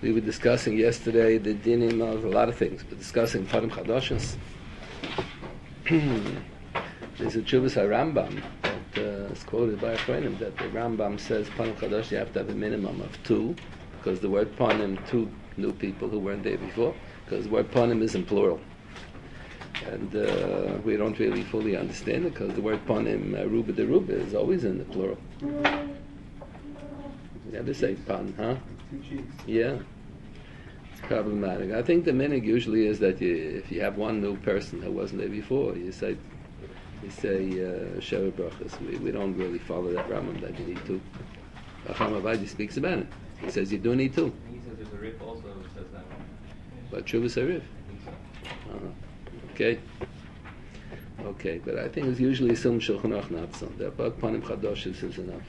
We were discussing yesterday the dinim of a lot of things. We're discussing Panim Chadashos. There's a Chuvas HaRambam that is quoted by a friend that the Rambam says Panim Chadash you have to have a minimum of 2, because the word Panim, 2 new people who weren't there before, because the word Panim is in plural. And we don't really fully understand it, because the word Panim, Ruba de Ruba, is always in the plural. You never say Pan, huh? Yeah. It's problematic. I think the minig usually is that if you have one new person who wasn't there before, you say Sheva Brachas. We don't really follow that Rambam that you need 2. Chacham Avadi speaks about it. He says you do need 2. He says there's a rif also which says that. But Shuvas a rif. Okay. Okay, but I think it's usually some Shulchan Aruch not so. The about Panim Chadashos is enough.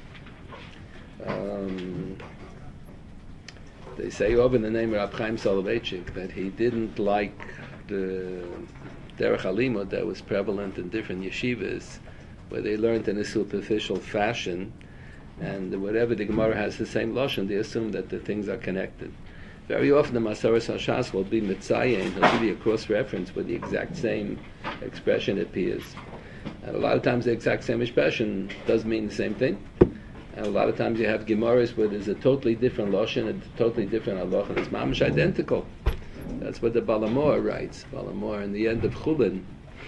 They say over the name of Rab Chaim Soloveitchik that he didn't like the Derech Halimud that was prevalent in different yeshivas, where they learned in a superficial fashion, and whatever the Gemara has the same lashon, they assume that the things are connected. Very often the Masaras HaShas will be mitzayin, he'll give you a cross-reference where the exact same expression appears. And a lot of times the exact same expression does mean the same thing. And a lot of times you have Gemaras where there's a totally different lashon, a totally different halach, and it's mamish identical. That's what the Balamor writes. Balamor in the end of Chulin.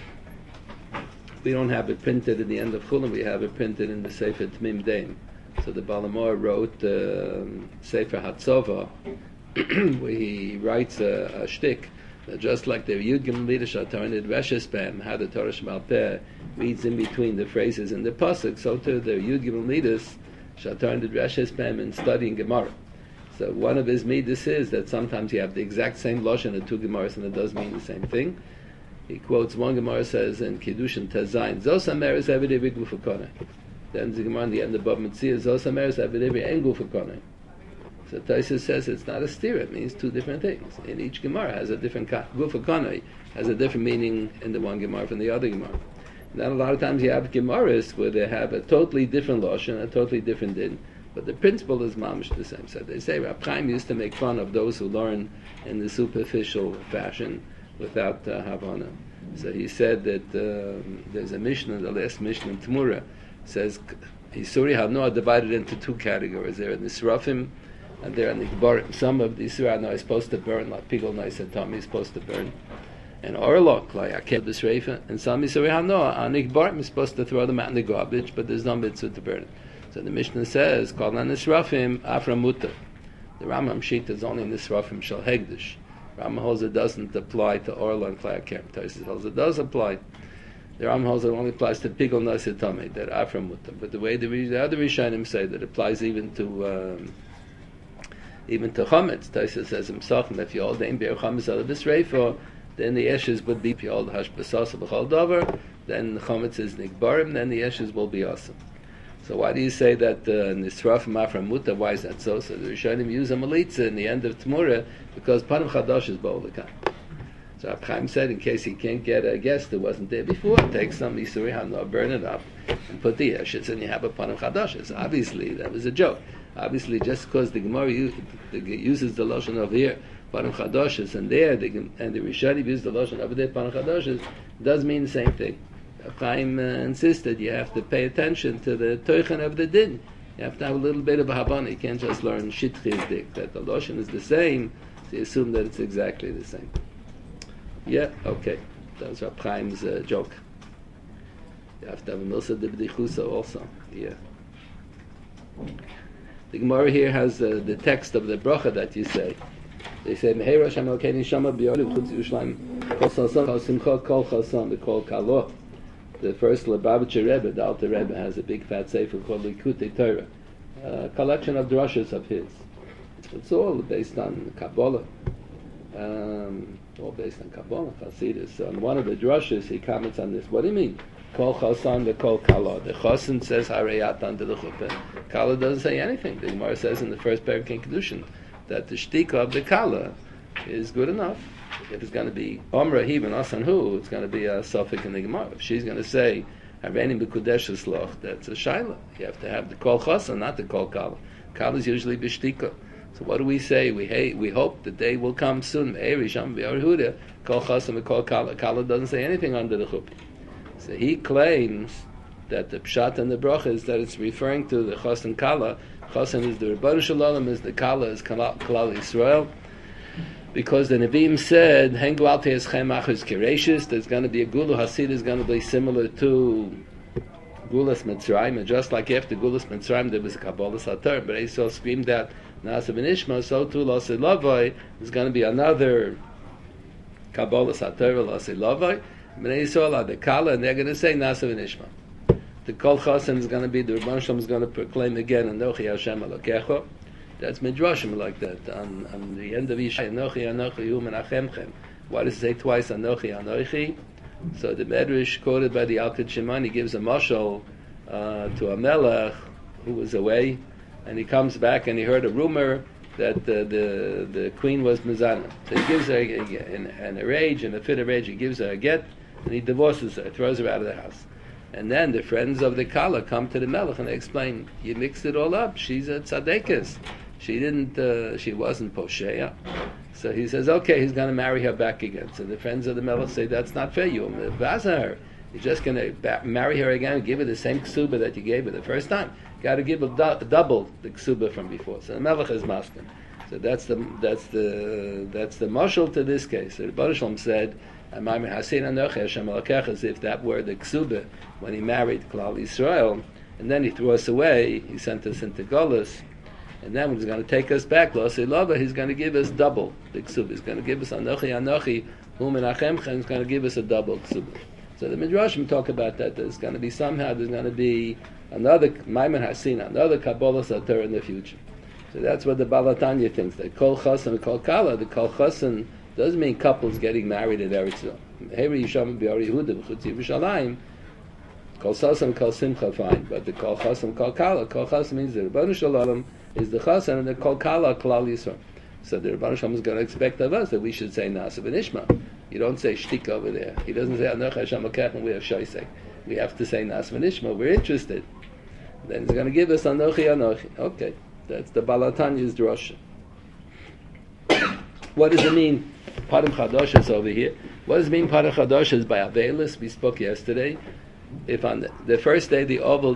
We don't have it printed in the end of Chulin, we have it printed in the Sefer Tmim Deim. So the Balamor wrote Sefer Hatzova, where he writes a shtick that just like the Yud Gimel Midas Shatarnid Reshes Bam, how the Torah Sheba'al Peh reads in between the phrases in the pasuk, so too the Yud Gimel Midas Shatarnid Reshes Bam in studying Gemara. So one of his midas is that sometimes you have the exact same lashon in 2 Gemaras and it does mean the same thing. He quotes one Gemara says in Kiddushin Tazayin, Zos HaMeres Avidei Gufakone. Then the Gemara in the end of Bab Metzia, Zos HaMeres Avidei En Gufakone. So Tosfos says it's not a stira, it means 2 different things. In each Gemara has a different Gufakone, has a different meaning in the one Gemara from the other Gemara. And then a lot of times you have Gemaras where they have a totally different lashon, a totally different din. But the principle is mamish the same. So they say Rab Chaim used to make fun of those who learn in the superficial fashion without Havana. So he said that there's a Mishnah, the last Mishnah in Tmura, says Isuri Hanoah are divided into 2 categories. They're in the Srafim and they're in the Gbarim. Some of the Isuri Hanoah is supposed to burn, like Pigol Nais and Tommy is supposed to burn. And Orlok, like Akel B'Sreifa, and some Isuri Hanoah on the Gbarim is supposed to throw them out in the garbage, but there's no mitzvah to burn it. So the Mishnah says, Kol HaNisrafim Afra Mutar. The Rambam Shita is only Nisrafim Shal Hegdish. Rambam holds it doesn't apply to Orla and Klai Akerem. Tosfos holds it does apply. The Rambam holds it only applies to Pigol Nasi Tomei, that Afra Mutar. But the way the other Rishonim say that it applies even to Chametz. Tosfos says himself, if you hold the Be'er Chametz Ala B'Sreifa, then the Eshes would be, if you hold Hash B'Sasa B'Chol Dover, then the Chametz is Nikbarim, then the Eshes will be awesome. So why do you say that Nisrafim Afra Mutar? Why is that so? So the Rishonim use a Malitza in the end of Tmura because Panim Chadash is Bo'olikam. So Rab Chaim said in case he can't get a guest that wasn't there before, take some Isuri Hanoah, burn it up, and put the ashes, and you have a Panim Chadash. So obviously that was a joke. Obviously just because the Gemara uses the Lashon over here, Panim Chadash, and there, and the Rishonim use the Lashon over there, Panim Chadash, does mean the same thing. Chaim insisted you have to pay attention to the teuchen of the din. You have to have a little bit of a habana. You can't just learn shitchizdik, that the lashon is the same, so you assume that it's exactly the same. Yeah, okay. That was Rab Chaim's joke. You have to have a milsa de b'dichusa also. Yeah. The Gemara here has the text of the bracha that you say. They say, Mehei Rosh HaMelkein Shama B'Yolim Chutz Yerushalayim Kol Salson Kol Simcha Kol Chason Kol Kalo. The first Lubavitcher Rebbe, the Alter Rebbe, has a big fat sefer called Likutei Torah, a collection of drushes of his. It's all based on Kabbalah, Chassidus. So on one of the drushes, he comments on this. What do you mean? Kol Chasan the Kol Kala. The Chasan says Hareyat under the Chuppah. Kala doesn't say anything. The Gemara says in the first parak in Kedushin that the shtika of the Kala is good enough. If it's going to be Omra, Hivan, Asan Hu, it's going to be a suffix in the Gemara. If she's going to say Hareini B'Kudesh Loch, that's a Shaila. You have to have the Kol Chasan, not the Kol Kala. Kala is usually B'shtika. So what do we say? We hope the day will come soon. Kol chasam and kol kala. Kala doesn't say anything under the chuppah. So he claims that the pshat and the bracha is that it's referring to the chas and kala. Chasen is the Rebbeinu Shalom, is the kala is Klal Yisrael. Because the Nevi'im said, Hengu al te'eschem achus kereishis, there's going to be a Gulu Hasid is going to be similar to Gulas Mitzrayim, and just like after Gulas Mitzrayim there was a Kabbalah Satar, but Esau screamed out Nasa v'nishma, so too Lase Lavai, there's going to be another Kabbalah Satar, Lase Lavai, but Esau la the Kala, and they're going to say Nasa v'nishma. The Kol Chasen is going to be, the Rebbeinu Shalom is going to proclaim again, Anochi Hashem Elokecha. That's Midrashim like that. On the end of Yishai, Anochi, Anochi, Hu Menachemchem. Why does it say twice Anochi, Anochi? So the Medrash, quoted by the Alkid Shimon, gives a mashal to a melech who was away, and he comes back and he heard a rumor that the queen was Mizana. So he gives her, in a rage, in a fit of rage, he gives her a get, and he divorces her, throws her out of the house. And then the friends of the Kala come to the Melech and they explain, you mixed it all up. She's a tzaddikus. She wasn't Posheya. So he says, okay, he's going to marry her back again. So the friends of the Melech say, that's not fair. You vaza her. You're just going to marry her again and give her the same ksuba that you gave her the first time. Got to give her double the ksuba from before. So the Melech is masking. So that's the mashal to this case. So the Rebbeinu Shalom said, as if that were the ksuba when he married Klal Yisrael, and then he threw us away, he sent us into Golus, and then when he's going to take us back, Lo Lava, he's going to give us double the ksuba. He's going to give us Anochi Anochi, Hu Menachemchem, he's going to give us a double ksuba. So the Midrashim talk about that. There's going to be another Maimon Hasina, another Kabbalah Satar in the future. So that's what the Balatanya thinks, that Kol Chasen and Kol Kala, the Kol Chasen doesn't mean couples getting married in Eretz Yisrael. Heri Yisham B'Ar Yehuda V'Chutz Yerushalayim, Kol Sasam Kol Simcha fine, but the Kol Chasam Kol Kala, Kol Chasam means the Rebbeinu Shalom is the Chasam, and the Kol Kala Klal Yisrael. So the Rebbeinu Shalom is going to expect of us that we should say Nasa v'Nishma. You don't say Shtik over there. He doesn't say Anoch Hashem Akech and we have Shoisek. We have to say Nasa v'Nishma. We're interested. Then he's going to give us Anochi Anochi. Okay, that's the Balatanya's drasha. What does it mean? Parim Chadoshes over here. What does it mean Parim Chadoshes by Avelis? We spoke yesterday. If on the first day the Oval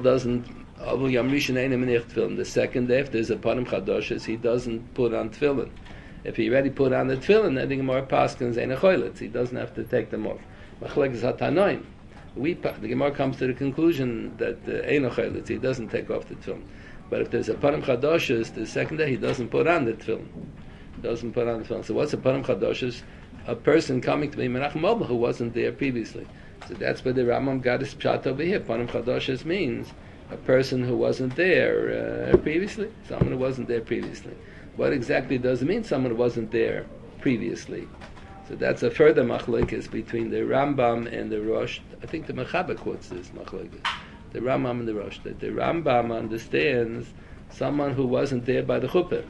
Yom Rishon Ein Menich Tefillin, the second day if there's a Parim Chadoshes, he doesn't put on Tefillin. If he already put on the Tefillin, then the Gemara Paskins Ein Achoylitz. He doesn't have to take them off. Machlek Zatanoim. The Gemara comes to the conclusion that Ein Achoylitz, he doesn't take off the Tefillin. But if there's a Parim Chadoshes, the second day he doesn't put on the Tefillin. Doesn't put on the film. So what's a Parim Chadoshes? A person coming to be Menachem Mobile who wasn't there previously. So that's where the Rambam got his pshat over here. Parim Chadoshes means a person who wasn't there previously. Someone who wasn't there previously. What exactly does it mean, someone who wasn't there previously? So that's a further machlokes between the Rambam and the Rosh. I think the Mechaber quotes this machlokes. The Rambam and the Rosh. That the Rambam understands someone who wasn't there by the chuppah.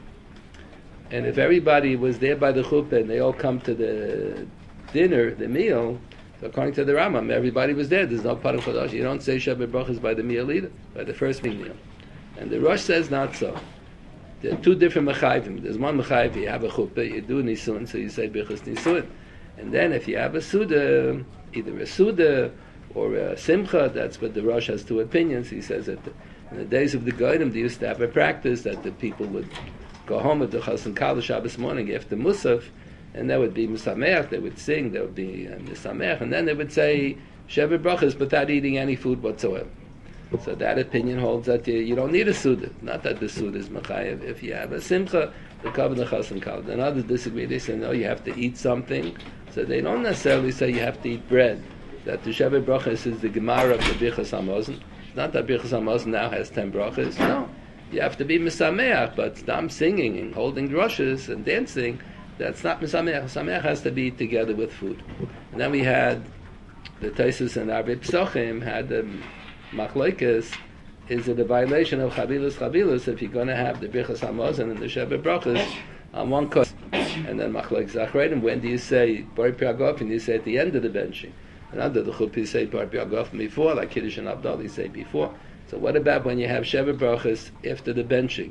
And if everybody was there by the chuppah and they all come to the dinner, the meal, so according to the Rambam, everybody was there. There's no Parim Chadash. You don't say Shabbat Brachas by the meal either, by the first meal. And the Rosh says not so. There are two different mechayvim. There's one mechayv, you have a chuppah, you do nisun, so you say Birchas Nisun. And then if you have a suda, either a suda or a simcha, that's what the Rosh has two opinions. He says that in the days of the Goyim, they used to have a practice that the people would go home with the Chassan Kala Shabbos morning after Musaf, and there would be Musameach, they would sing, there would be Musameach, and then they would say Shabbat Brachas without eating any food whatsoever. So that opinion holds that you don't need a Suda. Not that the Suda is Machayev. If you have a Simcha, the cover the Chassan Kala. Then others disagree. They say, no, you have to eat something. So they don't necessarily say you have to eat bread. That the Shabbat Brachas is the Gemara of the Birchas HaMazon. It's not that Birchas HaMazon now has 10 Brachas. No. You have to be Misameach, but Stam singing and holding drushes and dancing, that's not Misameach. Misameach has to be together with food. And then we had the Taisus and Arbe Psochim had the Machlokes, is it a violation of Chavilas if you're going to have the Birchas HaMazon and the Shabbat Brachas on one course. And then Machlokes Achreidim, when do you say Bar Piagov, and you say at the end of the benching? And under the Chuppah you say Bar Piagov before, like Kiddush and Abdal you say before. So what about when you have Shabbat Brachas after the benching?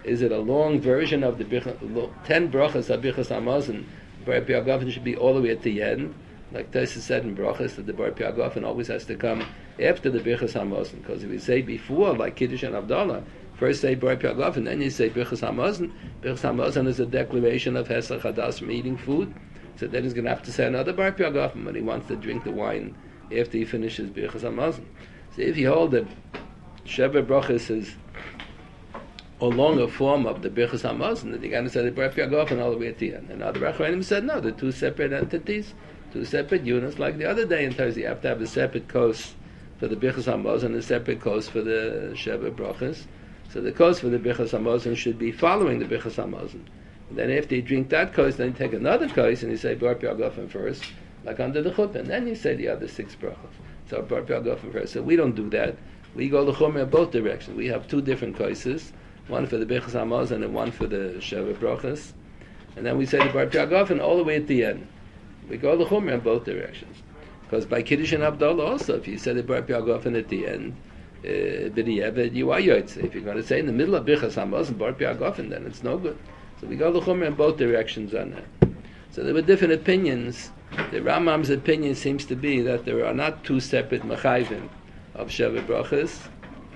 Is it a long version of the 10 brachas of Birchas Hamazon? Bar Piagafen should be all the way at the end, like Tosis said in brachas, that the Bar Piagafen always has to come after the Birchas Hamazon. Because if you say before, like Kiddush and Havdalah, first say Bar Piagafen, then you say Birchas Hamazon. Birchas Hamazon is a declaration of Hesach Hadas from eating food. So then he's going to have to say another Bar Piagafen when he wants to drink the wine after he finishes Birchas Hamazon. So if you hold that Sheva Brachas is a longer form of the Birchas Hamazon, then you're going to say the Bar Piagafen all the way at the end. And other Rachmanim said no, they're two separate entities, two separate units. Like the other day in Thursday, you have to have a separate kos for the Birchas Hamazon and a separate kos for the Sheva Brachas. So the kos for the Birchas Hamazon should be following the Birchas Hamazon. And then after you drink that kos, then you take another kos and you say Bar Piagafen first, like under the chuppah, and then you say the other 6 brachas. So Bar Piagafen first. So we don't do that. We go the chummah in both directions. We have 2 different koses, one for the Birchas Hamazon and one for the Sheva Brachas. And then we say the Bar Piagafen all the way at the end. We go the chummah in both directions. Because by Kiddush and Havdalah also, if you say the Bar Piagafen at the end, b'diavad you are yotze. If you're going to say in the middle of Birchas Hamazon Bar Piagafen, then it's no good. So we go the chummah in both directions on that. So there were different opinions. The Rambam's opinion seems to be that there are not 2 separate mechayvim of Sheva Brachas.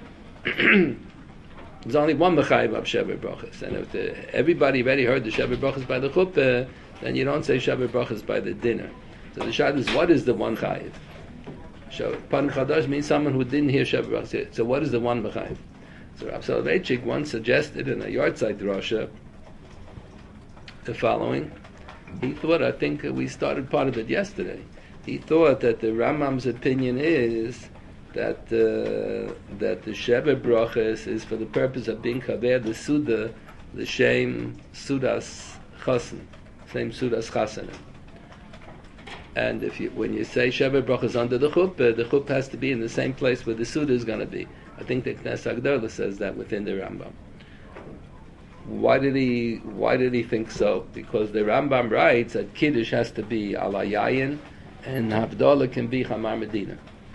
There's only one mechayv of Sheva Brachas. And if everybody already heard the Sheva Brachas by the chuppah, then you don't say Sheva Brachas by the dinner. So the shad is, what is the one chayiv? Pan Chadash means someone who didn't hear Sheva Brachas. So what is the one mechayv? So Rav Soloveitchik once suggested in a Yortzeit Drasha the following. He thought, I think we started part of it yesterday, he thought that the Rambam's opinion is that the Sheva Brachas is for the purpose of being Kaver the Suda, the Shem Sudas Chasen, same Sudas Chasen. And when you say Sheva Brachas under the chuppah has to be in the same place where the Suda is going to be. I think the Knesset Agdola says that within the Rambam. Why did he think so? Because the Rambam writes that Kiddush has to be ala yayin and Havdalah can be Chamar Medina.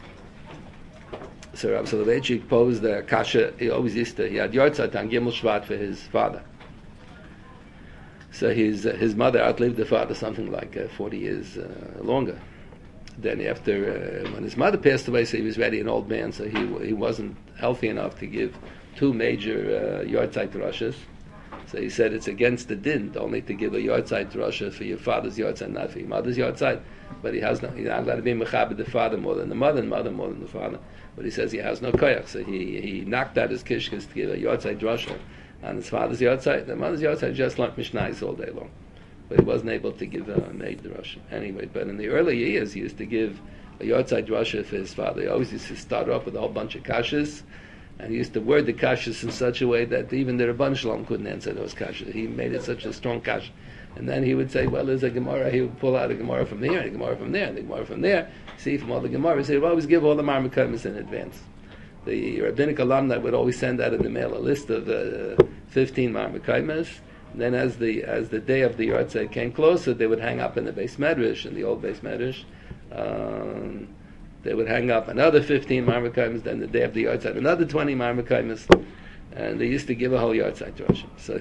So Rav Soloveitchik posed the kasha. He had Yortzeit on Gimel Shvat for his father. So his mother outlived the father something like 40 years longer. Then after when his mother passed away, so he was already an old man, so he wasn't healthy enough to give 2 major Yortzeit Roshas. So he said it's against the din only to give a Yortzeit Roshah for your father's Yortzeit, not for your mother's Yortzeit. But he's not allowed to be mechaber the father more than the mother, and mother more than the father. But he says he has no koyach, so he knocked out his kishkas to give a Yortzeit Roshah on his father's Yortzeit. The mother's Yortzeit just learned Mishnayos all day long, but he wasn't able to give a maid Roshah anyway. But in the early years, he used to give a Yortzeit Roshah for his father. He always used to start off with a whole bunch of kashas. And he used to word the kashas in such a way that even the Rabban Shalom couldn't answer those kashas. He made it such a strong kasha. And then he would say, well, there's a Gemara. He would pull out a Gemara from here, and a Gemara from there, and a Gemara from there. See from all the Gemaras. He would always give all the Marmakamis in advance. The rabbinic alumni would always send out in the mail a list of 15 Marmakamis. Then as the day of the Yortzeit came closer, they would hang up in the Beis Medrash, in the old Beis Medrash. They would hang up another 15 Marmakamis, then the day of the Yortzeit, another 20 Marmakamis, and they used to give a whole Yortzeit Rosh. So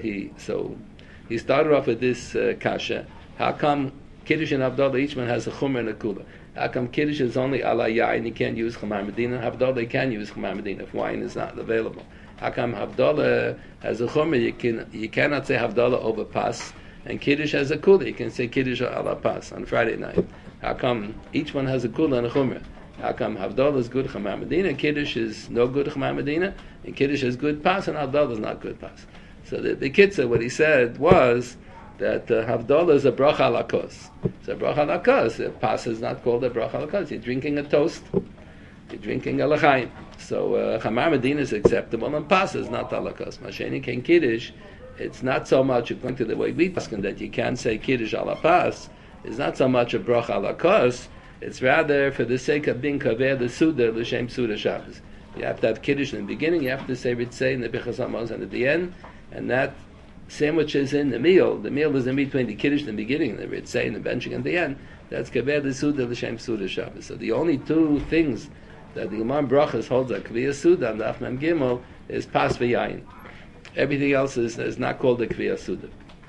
he started off with this kasha. How come Kiddush and Havdalah, each one has a chumrah and a kula? How come Kiddush is only ala yayin, you can't use Chamar Medina, and Havdalah you can use Chamar Medina if wine is not available? How come Havdalah has a chumrah, you cannot say Havdalah over pas, and Kiddush has a kula, you can say Kiddush ala pas on Friday night? How come each one has a kula and a chumrah? How come Havdalah is good Chamar Medina, Kiddush is no good Chamar Medina, and Kiddush is good pas, and Havdalah is not good pas? So the Kitzur, what he said was that Havdalah is a bracha ala kos. So bracha ala kos, pas is not called a bracha ala kos. You're drinking a toast, you're drinking a l'chaim. So Chamar Medina is acceptable, and pas is not ala kos. Masheni ken Kiddush, it's not so much, according to the way we paskin, that you can't say Kiddush ala pas. It's not so much a bracha ala kos. It's rather for the sake of being kaver the Suda, l'shem Suda Shabbos. You have to have Kiddush in the beginning, you have to say Ritzei in the Birchas Hamazon at the end, and that sandwiches in the meal. The meal is in between the Kiddush in the beginning and the Ritzei and the benching at the end. That's kaver the Suda, l'shem Suda Shabbos. So the only 2 things that the Gemara Brachas holds a Kviyah Suda on the Afnam Gimel is Pas v'Yayin. Everything else is not called a Kviyas Suda.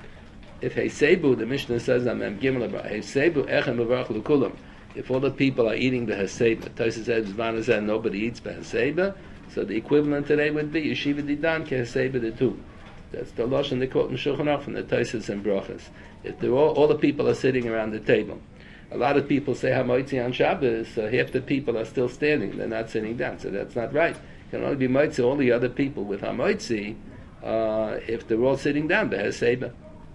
If Hesebu, the Mishnah says, Hesebu echem mevarach l'kulam. If all the people are eating the Heseba, Tosis says, Zvanazah, nobody eats the Heseba, so the equivalent today would be Yeshiva Didan ke Heseba the two. That's the Lashon they quote in Shulchan Aruch from the Tosis and Brachas. If all the people are sitting around the table, a lot of people say Hamoitzi on Shabbos, so half the people are still standing, they're not sitting down, so that's not right. It can only be Moitzi, all the other people with Hamoitzi, if they're all sitting down, the Heseba.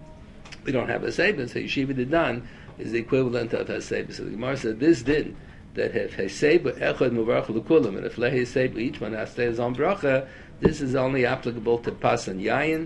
We don't have Heseba, so Yeshiva Didan is the equivalent of Heseba. So the Gemara said this din, that if Heseba echad muvarach l'kulam, and if le Heseba, each one has to say his own bracha, this is only applicable to Pas and Yayin,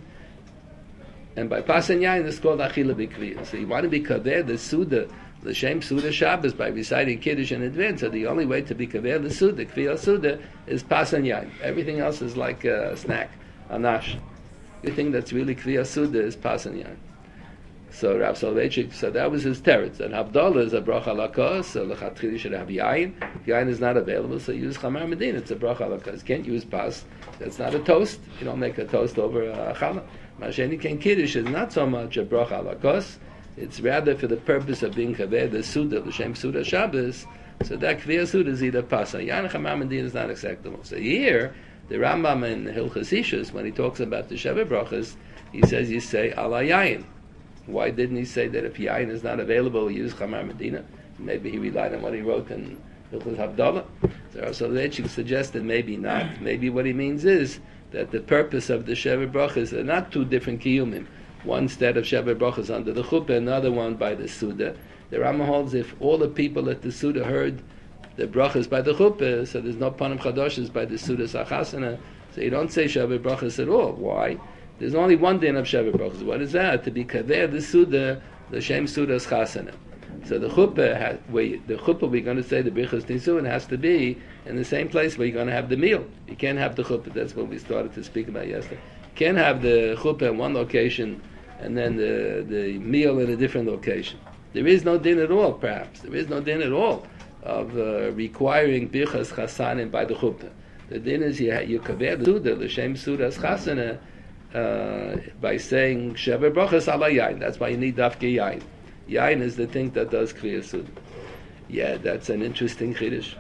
and by Pas and Yayin it's called Achila B'Kviyah. So you want to be kaver the Suda, the Shem Suda Shabbos, by reciting Kiddush in advance, so the only way to be kaver the Suda, Kviyah Suda, is Pas and Yayin. Everything else is like a snack, a nash. Everything that's really Kviyah Suda is Pas and Yayin. So Rav Soloveitchik, so that was his teretz. And Havdalah is a bracha lakos, so lechatchili should have yayin. Yayin is not available, so use chamar medina. It's a bracha lakos. Can't use pas. That's not a toast. You don't make a toast over a challah. Masheni ken kiddush is not so much a bracha lakos. It's rather for the purpose of being kaver the suda, the shem suda Shabbos. So that kviyah suda is either pas. Yayin chamar medina is not acceptable. So here the Rambam in Hilchos Ishus, when he talks about the Sheva brachas, he says you say ala yayin. Why didn't he say that if yayin is not available, he use Chamar Medina? Maybe he relied on what he wrote in Hilchos Havdalah. So they suggested maybe not. Maybe what he means is that the purpose of the Sheva brachas are not two different kiyumim. One set of Sheva brachas under the chuppah, another one by the Suda. The Rambam holds if all the people at the Suda heard the brachas by the chuppah, so there's no panim chadoshes by the Suda Sachasana, so you don't say Sheva brachas at all. Why? There's only one din of Sheva brachas. What is that? To be kaver the Suda, the Shem Suda's chasana. So the chuppah, we're going to say the Birchas Nisuin has to be in the same place where you're going to have the meal. You can't have the chuppah. That's what we started to speak about yesterday. You can't have the chuppah in one location and then the meal in a different location. There is no din at all, perhaps. There is no din at all of requiring Birchas Chasanim by the chuppah. The din is you kaver the Suda, the Shem Suda's chasana, by saying Sheva brachas ala yain. That's why you need dafke yain. Yain is the thing that does Kviyah Suda. Yeah, that's an interesting chiddush.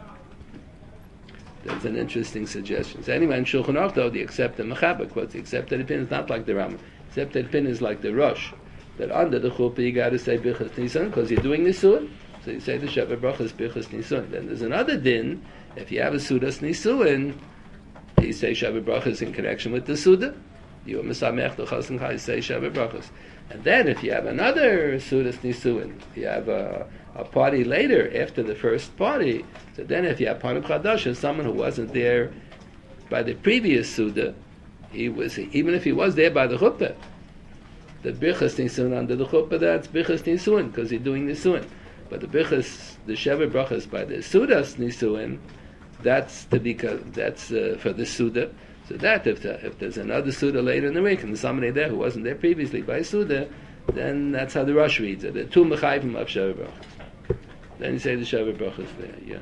That's an interesting suggestion. So anyway, in Shulchan Aruch, though, the accepted mechaber quotes the accepted opinion is not like the Rambam. Accepted opinion is like the Rosh. That under the chuppah you got to say Birchas Nisun because you're doing Nisun. So you say the Sheva brachas Birchas Nisun. Then there's another din. If you have a Sudas Nisuin, you say Sheva brachas in connection with the Suda. You mesamech the chassan chai say Sheva brachas, and then if you have another Sudas Nisuin, you have a party later after the first party. So then, if you have panim chadash, someone who wasn't there by the previous Suda, even if he was there by the chuppah, the Birchas Nisuin under the chuppah, that's Birchas Nisuin because you're doing Nisuin. But the Sheva brachas by the Sudas Nisuin, that's for the Suda. So that if there's another Suda later in the week and there's somebody there who wasn't there previously by Suda, then that's how the Rosh reads it. The two mechayvim of Sheva brachas. Then you say the Sheva brachas there. Yeah.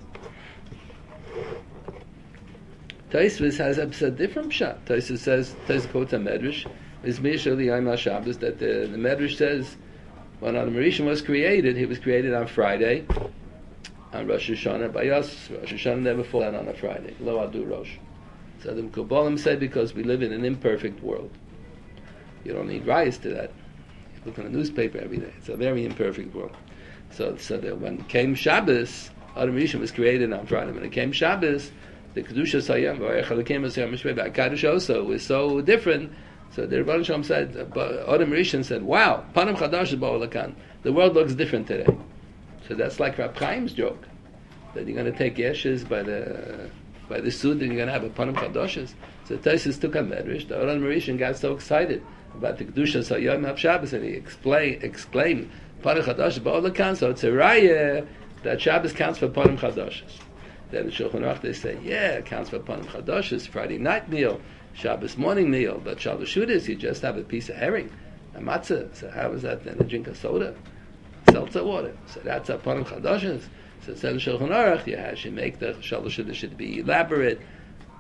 Taisvis has a different shot. Taisvis says quotes a medrash. Is Mishali Yom Shabbos that the medrash says when Adam Rishon was created, he was created on Friday, on Rosh Hashanah. By us, Rosh Hashanah never falls out on a Friday. Lo adu Rosh. So the Kabbalim said because we live in an imperfect world. You don't need rice to that. You look in a newspaper every day. It's a very imperfect world. So that when came Shabbos, Adam Rishon was created on Friday. When it came Shabbos, the Kedusha Sayam, Kaddish also was so different. So the Rebbe Shalom said, Adam Rishon said, wow, Panim Chadash is Ba'olakan. The world looks different today. So that's like Rab Chaim's joke, that you're going to take Yeshes by the Suda and you're going to have a Panim Chadoshes. So Taisus took a medrash. The Adam Rishon got so excited about the Kedusha Sayam of Shabbos and he exclaimed, Panim Chadash Ba'olakan. So it's a raya that Shabbos counts for Panim Chadoshes. Then in Shulchan Aruch they say, yeah, it counts for Panim Chadoshes, Friday night meal, Shabbos morning meal, but Shalashudas, you just have a piece of herring, a matzah. So how is that then? A drink of soda, seltzer water. So that's a Panim Chadoshes. So instead of Shulchan Aruch, you should make the Shalashudas should be elaborate,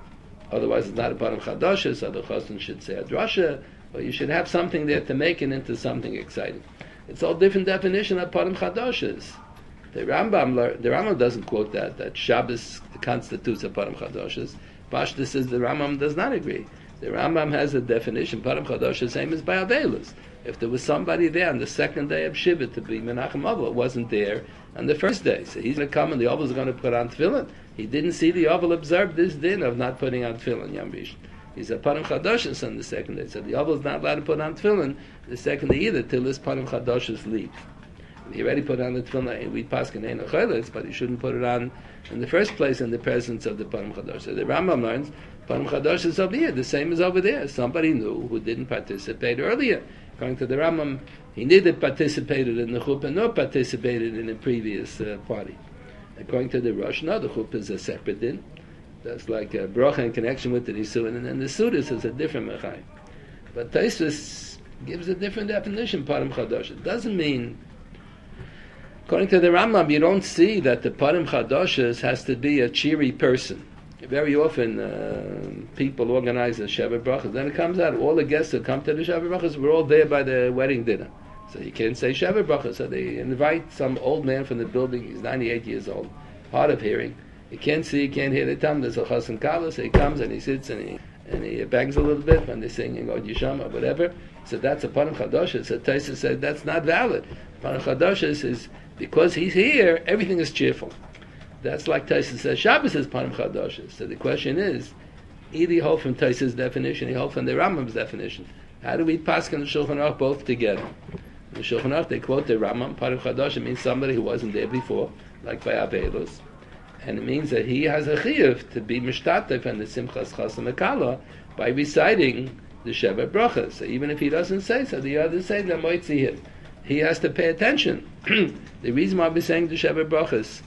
Otherwise, it's not a Param Chadasha, so the Chassan should say a drasha, or you should have something there to make it into something exciting. It's all different definition of Param Chadashas. The Rambam doesn't quote that Shabbos constitutes a Param Chadashas. Pashta says the Rambam does not agree. The Rambam has a definition, Param Chadashas, same as by Avelis. If there was somebody there on the second day of Shiva to be Menachem Avil, it wasn't there on the first day. So he's going to come and the Avil is going to put on tefillin. He didn't see the Avil observe this din of not putting on tefillin, Yom Rishon. He's a Param Chadashas on the second day. So the Avil is not allowed to put on tefillin the second day either till his Param Chadashas leave. He already put on the tefillin, we paskin ein achelis, but he shouldn't put it on in the first place in the presence of the Param Chadash. So the Rambam learns, Param Chadash is over here, the same as over there. Somebody new who didn't participate earlier. According to the Rambam, he neither participated in the chuppah nor participated in the previous party. According to the Rosh, no, the chuppah is a separate din. That's like a bracha in connection with the Nisuin, and then the Sudas is a different mechai. But Tosfos gives a different definition, Param Chadash. It doesn't mean, according to the Rambam, you don't see that the Param Chadashas has to be a cheery person. Very often, people organize a Sheva Brachas. Then it comes out, all the guests who come to the Sheva Brachas were all there by the wedding dinner. So you can't say Sheva Brachas. So they invite some old man from the building. He's 98 years old, hard of hearing. He can't see, he can't hear the time. There's a Chassan Kala, so he comes and he sits and he bangs a little bit when they're singing Od Yishama or whatever. So that's a Param Chadashas. So Tosfos said that's not valid. Param Chadashas is, because he's here, everything is cheerful. That's like Tosfos says, Shabbos is Param Chadashas. So the question is, either you hold from Tosfos' definition, you hold from the Rambam's definition. How do we paskin the Shulchan Aruch both together? In the Shulchan Aruch, they quote the Rambam, Param Chadashas means somebody who wasn't there before, like by Avelos. And it means that he has a chiyuv to be mishtatef and the Simchas Chasam Ekala by reciting the Sheva Brachas. So even if he doesn't say so, the others say that might see him. He has to pay attention. The reason why we're saying the Sheva Brachas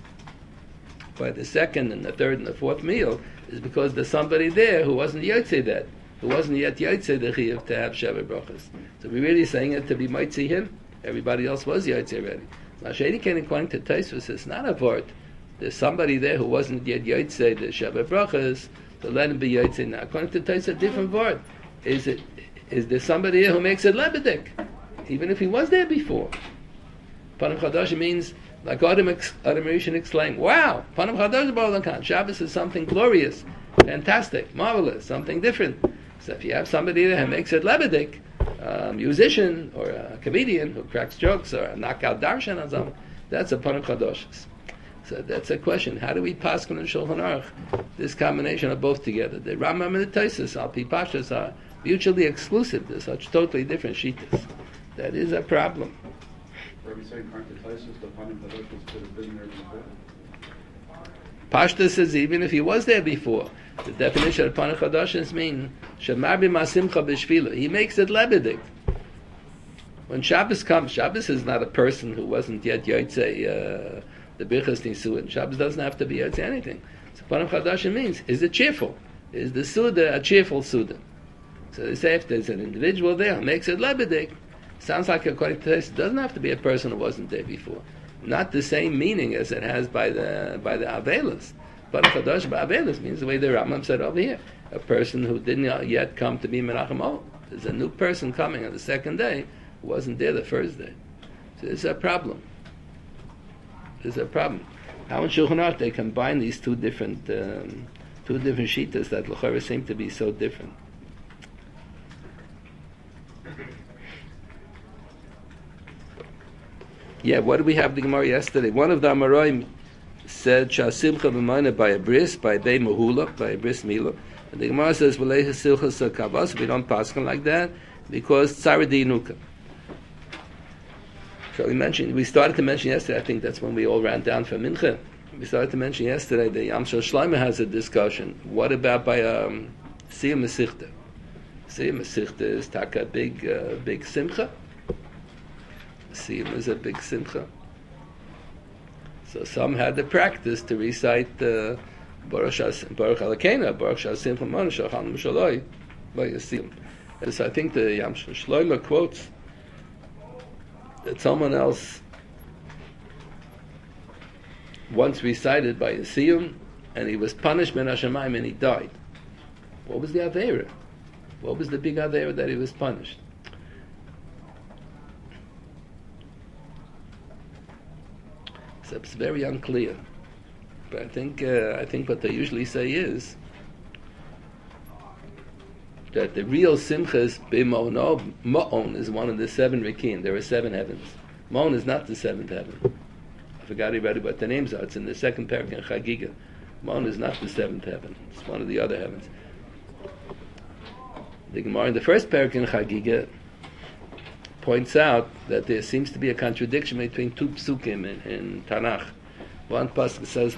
by the second and the third and the fourth meal is because there's somebody there who wasn't Yotzei that, who wasn't yet Yotzei the Chiyuv to have Sheva Brachas. So we're really saying it to be might see him. Everybody else was Yotzei already. Now Shady Ken, according to Tosfos, it's not a vort. There's somebody there who wasn't yet Yotzei the Sheva Brachas, so let him be Yotzei now. According to Tosfos, a different vort. Is there somebody there who makes it lebedik, even if he was there before? Param Chadash means, like Adam Rishon explained, wow, Param Chadash Ba'olam Shabbos is something glorious, fantastic, marvelous, something different. So if you have somebody there who makes it lebedik, a musician or a comedian who cracks jokes or a knockout darshan or something, that's a Param Chadash. So that's a question. How do we paskin in Shulchan Aruch this combination of both together? The Rambam and the Tosfos, Al Pi Pashas, are mutually exclusive. They're such totally different shittas. That is a problem. Are we saying according to Tosfos, the Param Chadashas could have been there before? Pashta says even if he was there before, the definition of Param Chadashas means Shemar b'masimcha b'shvila. He makes it lebedik. When Shabbos comes, Shabbos is not a person who wasn't yet Yotzei the Birchas Nisuin. Shabbos doesn't have to be Yotzei anything. So Param Chadashas means, is it cheerful? Is the Suda a cheerful Suda? So they say if there's an individual there who makes it lebedik, sounds like according to this, it doesn't have to be a person who wasn't there before. Not the same meaning as it has by the Avelis. Param Chadash by Avelis means the way the Rambam said over here. A person who didn't yet come to be Menachem Avil. There's a new person coming on the second day who wasn't there the first day. So there's a problem. There's a problem. How in Shulchan Aruch they combine these two different shittas that l'chorah seem to be so different. Yeah, what did we have the Gemara yesterday? One of the Amoraim said Shasimcha b'mayna by a bris, by a Bei Mahula, by a bris Mila. And the Gemara says V'lei Hasilcha Kavas. We don't paskin like that because Tzaradi Nuka. So we started to mention yesterday, I think that's when we all ran down for Mincha. We started to mention yesterday that Yam Shel Shlomo has a discussion. What about by Siyum Mesichta? Siyum Mesichta is taka big simcha. Siyum is a big simcha. So some had the practice to recite Baruch Alakena, Baruch Shasim Chamon, Shachan Mushaloi, by Siyum. And so I think the Yam Shel Shlomo quotes that someone else once recited by a Siyum, and he was punished min hashamayim and he died. What was the Aveira? What was the big Aveira that he was punished? So it's very unclear. But I think what they usually say is that the real simcha is b'ma'on. Ma'on is one of the 7 rikin. There are 7 heavens. Ma'on is not the 7th heaven. I forgot already what the names are. It's in the 2nd parak in Chagiga. Ma'on is not the 7th heaven. It's one of the other heavens. The Gemara in the 1st parak in Chagiga points out that there seems to be a contradiction between 2 psukim in Tanakh. One pasuk says,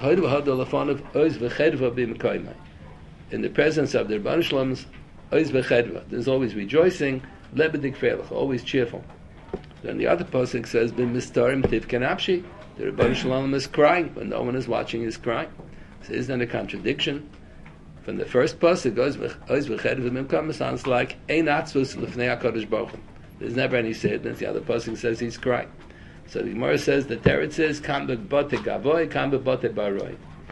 in the presence of the Rebbeinu Shalom's Oiz v'chedva, there's always rejoicing, lebedik freilach, always cheerful. Then the other pasuk says, "B'm mistarim tivken apshi," the Rebbeinu Shalom is crying when no one is watching. He's crying. So isn't that a contradiction? From the first pasuk, Oiz v'chedva mimkam, sounds like ein atzvus l'fnei Hakadosh Baruch Hu. There's never any sadness. The other pasuk says he's crying. So the Gemara says the teretz is kam b'bote gavoy, kam b'bote baroi.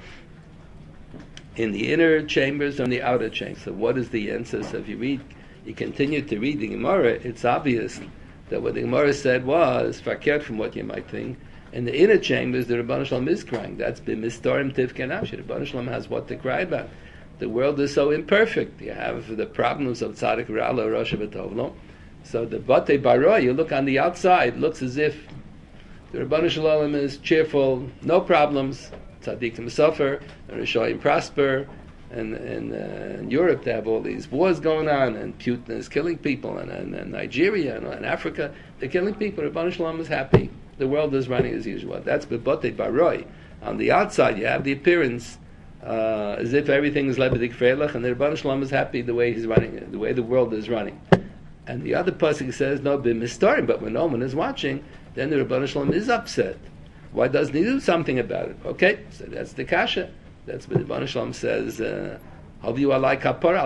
In the inner chambers and the outer chambers. So what is the answer? So if you continue to read the Gemara, it's obvious that what the Gemara said was fakert from what you might think. In the inner chambers, the Rebbeinu Shalom is crying. That's b'mistarim tivken nafshi. The Rebbeinu Shalom has what to cry about. The world is so imperfect. You have the problems of tzaddik v'ra'ala, rosha v'tovlo. So the bote baroi, you look on the outside, looks as if the Rebbeinu Shalom is cheerful, no problems. Tzaddikim suffer, and Rishoyim prosper, and in Europe they have all these wars going on, and Putin is killing people, and Nigeria and Africa, they're killing people. Rebbeinu Shalom is happy. The world is running as usual. That's b'bote baroi. On the outside, you have the appearance as if everything is lebedik freilach, and the Rebbeinu Shalom is happy the way he's running, the way the world is running. And the other pasuk says, no, b'mistarim, but when no one is watching, then the Rebbeinu Shalom is upset. Why doesn't he do something about it? Okay, so that's the kasha. That's what the Rebbeinu Shalom says. You have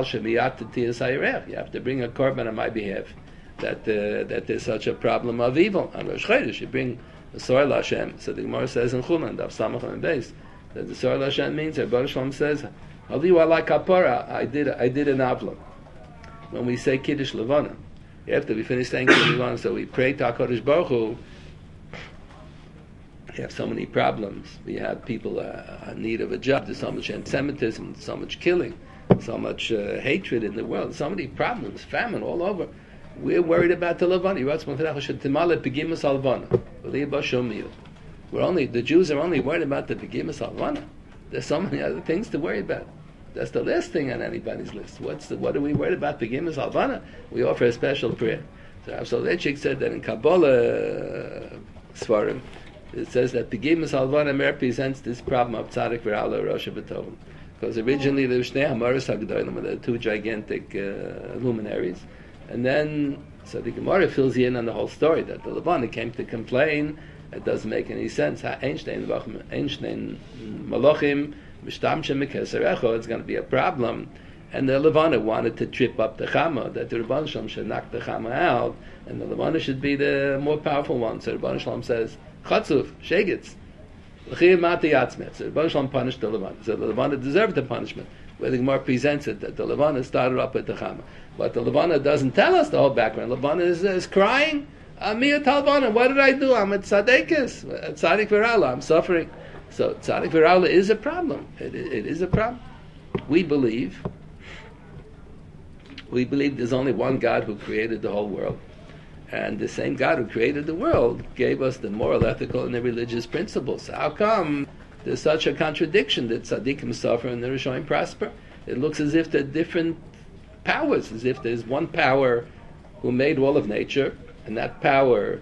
to bring a korban on my behalf. That there's such a problem of evil. On Rosh Chodesh, you bring the Sorel Hashem. So the Gemara says in Chuman, Daf Samach and Beis, that the Sorel Hashem means the Rebbeinu Shalom says, I did an avla. When we say Kiddush Levana, after we finish saying Kiddush Levana, so we pray to HaKadosh Baruch Hu. We have so many problems. We have people in need of a job. There's so much anti-Semitism, so much killing, so much hatred in the world, so many problems, famine all over. We're worried about the Levana. The Jews are only worried about the Begimus Alvana. There's so many other things to worry about. That's the last thing on anybody's list. What are we worried about? Begimus Alvana. We offer a special prayer. So Rav Soloveitchik said that in Kabbalah Svarim, it says that Begimus Alvana represents this problem of Tzaddik v'Ra'ala Rosha B'Tovim. Because originally there were Shnei Hamaros HaGedolim, the 2 gigantic luminaries. And then, so the Gemara fills you in on the whole story, that the Levana came to complain. It doesn't make any sense. Einstein Malachim, Mishtamshem Mikesarecho, it's going to be a problem. And the Levana wanted to trip up the Chama, that the Rebbeinu Shalom should knock the Chama out, and the Levana should be the more powerful one. So the Rebbeinu Shalom says, Chatzuf, Shegitz, L'chiyah Mati Yatzmet. So the Rebbeinu Shalom punished the Levana. So the Levana deserved the punishment. Where the Gemara presents it, that the Levana started up with the Chama. But the Levana doesn't tell us the whole background. Levana is crying, Amir Talvana, what did I do? I'm a tzaddikus, a tzaddik v'ra'ala, I'm suffering. So tzaddik v'ra'ala is a problem. It is a problem. We believe there's only one God who created the whole world. And the same God who created the world gave us the moral, ethical, and the religious principles. How come there's such a contradiction that tzaddikim suffer and the Rishonim prosper? It looks as if they're different powers, as if there's one power who made all of nature, and that power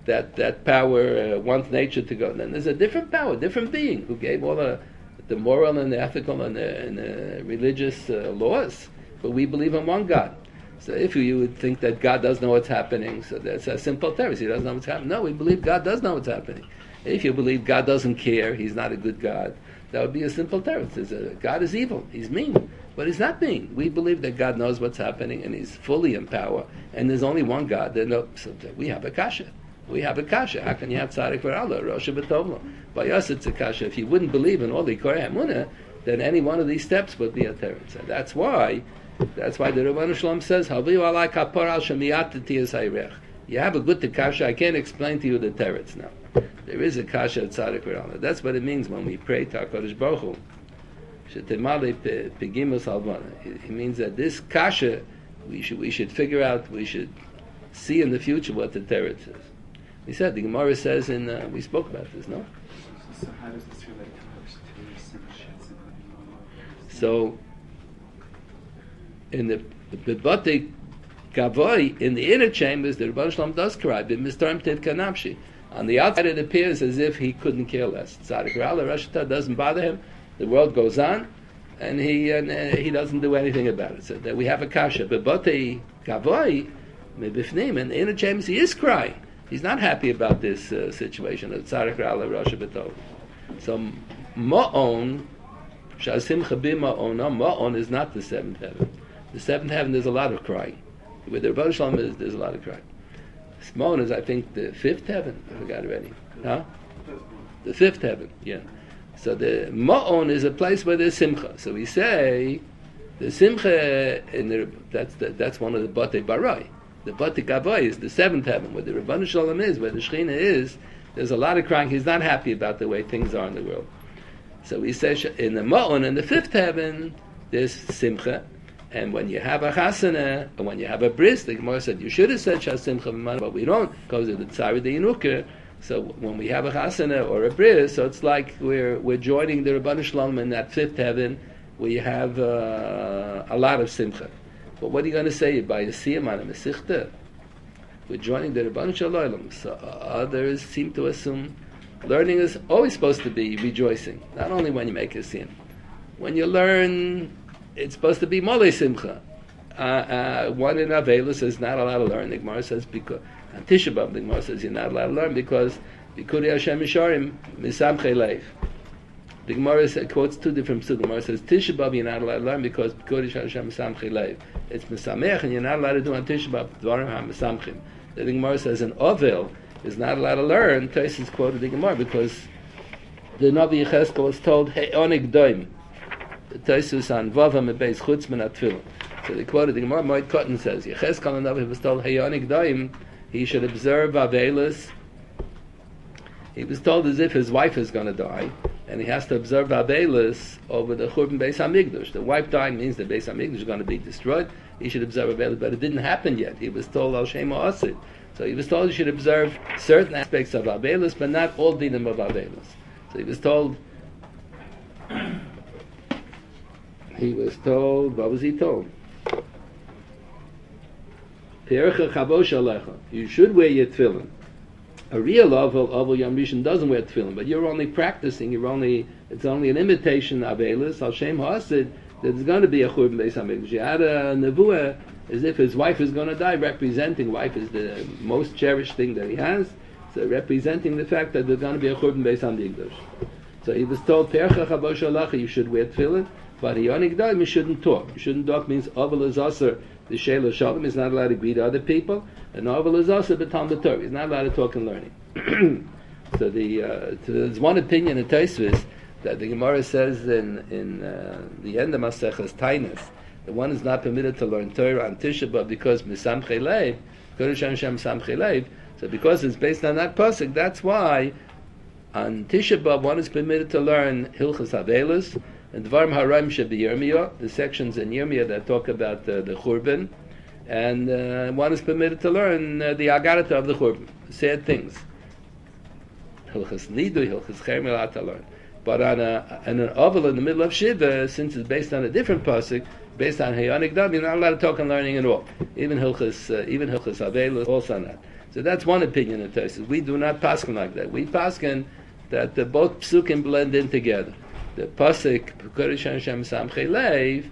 wants nature to go. And then there's a different power, different being, who gave all the moral and the ethical and the religious laws. But we believe in one God. So if you would think that God doesn't know what's happening, so that's a simple terrorist. He doesn't know what's happening. No, we believe God does know what's happening. If you believe God doesn't care, He's not a good God, that would be a simple terrorist. God is evil. He's mean. But He's not mean. We believe that God knows what's happening and He's fully in power. And there's only one God. So we have a kasha. We have a kasha. How can you have tzaddik v'ra'ala, rosha b'tovlo? By us it's a kasha. If you wouldn't believe in all the Korei Hamunah, then any one of these steps would be a terrorist. And that's why That's why the Ribbono Shel Olam says, "Haviu alai kapor al shemiyatati es hayrech." You have a good kasha. I can't explain to you the teretz now. There is a kasha at Tzadik R'Alma. That's what it means when we pray to HaKadosh Baruch Hu. Shetemale pegimus alvana. It means that this kasha, we should figure out, we should see in the future what the teretz is. We said, the Gemara says we spoke about this, no? So how does this relate to So, in the Bate Gavoy, in the inner chambers, the Ribbono Shel Olam does cry, but Mr. Ted Kanapshi. On the outside, it appears as if he couldn't care less. Tzadik R'Alma, Rosh Hashanah doesn't bother him. The world goes on, and he doesn't do anything about it. So that we have a kasha. But Bate Gavoy, Mebifnim, in the inner chambers, he is crying. He's not happy about this situation of Tzadik R'Alma, Rosh Hashanah. So Ma'on, Shasimcha Ma'on is not the seventh heaven. The seventh heaven, there's a lot of crying. With the Ribbono Shel Olam, there's a lot of crying. Ma'on is, I think, the fifth heaven. I forgot already. Huh? The fifth heaven, yeah. So the Ma'on is a place where there's Simcha. So we say, the Simcha, that's one of the Bate Barai. The Bate Gavoy is the seventh heaven, where the Ribbono Shel Olam is, where the Shekhinah is. There's a lot of crying. He's not happy about the way things are in the world. So we say in the Ma'on, in the fifth heaven, there's Simcha. And when you have a chasana, and when you have a bris, the Gemara said, you should have said Shasimcha B'mana, but we don't, because of the Tzari de Yinuker. So when we have a chasana or a bris, so it's like we're joining the Ribbono Shel Olam in that fifth heaven, where you have a lot of Simcha. But what are you going to say by a Siyam on a Mesichta? We're joining the Ribbono Shel Olam. So others seem to assume learning is always supposed to be rejoicing, not only when you make a Siyam. When you learn, it's supposed to be Molei Simcha. One in Avelis is not allowed to learn. The Gemara says, because on Tisha B'Av, the Gemara says you're not allowed to learn because Bikuri Hashem Yisharim Misamchei Leiv. The Gemara quotes two different psukim. The Gemara says Tisha B'Av you're not allowed to learn because Bikuri Hashem Misamchei Leiv. It's Misamech and you're not allowed to do on Tisha B'Av Dvarim HaMisamchim. The Gemara says an Ovel is not allowed to learn. Taisus quoted the Gemara because the Navi Yecheskel was told, Hey Onig Doim. Taisus on Vavam Beis Chutz Min Atfilah. So they quoted the Gemara. Moed Cotton says Yecheskel and Navi was told Hayonik Daim he should observe Avelis. He was told as if his wife is going to die, and he has to observe Avelis over the Churban Beis Hamikdash. The wife dying means the Beis Hamikdash is going to be destroyed. He should observe Avelis, but it didn't happen yet. He was told Al Shema Asid. So he was told he should observe certain aspects of Avelis, but not all dinim of Avelis. So he was told. What was he told? You should wear your tefillin. A real Aval Yom Rishon doesn't wear tefillin, but you're only practicing. It's only an imitation of Avelis. Al Shem Hasid, there's going to be a Churban Beis Hamikdash. You had a nevuah as if his wife is going to die, representing wife is the most cherished thing that he has. So representing the fact that there's going to be a Churban Beis Hamikdash. So he was told, you should wear tefillin. But you shouldn't talk. You shouldn't talk means Aval is Aser, the Sheila Shalom is not allowed to greet other people, and Aval is Aser, the Talmud Torah. He's not allowed to talk and learning. So there's one opinion in Tosfos that the Gemara says in the end of Maseches Tainis, the one is not permitted to learn Torah on Tisha B'Av because Misamchei Leiv, Kodesh Hashem Misamchei Leiv. So because it's based on that pasuk, that's why on Tisha B'Av one is permitted to learn Hilchos Avelis, and Dvarim Haraim Shebi Yirmiyah, the sections in Yirmiyah that talk about the Churban, and one is permitted to learn the Agarata of the Churban, sad things. Hilchas Nidu, Hilchas Cherem you're allowed to learn. But on an Oval in the middle of Shiva, since it's based on a different pasuk, based on Hayonik Dam, you're not allowed to talk and learning at all. Even Hilchas Avelis, also not. So that's one opinion in Tosfos. We do not paskin like that. We paskin that both psukim blend in together. The pasuk Kodesh Hashem Samchei Leiv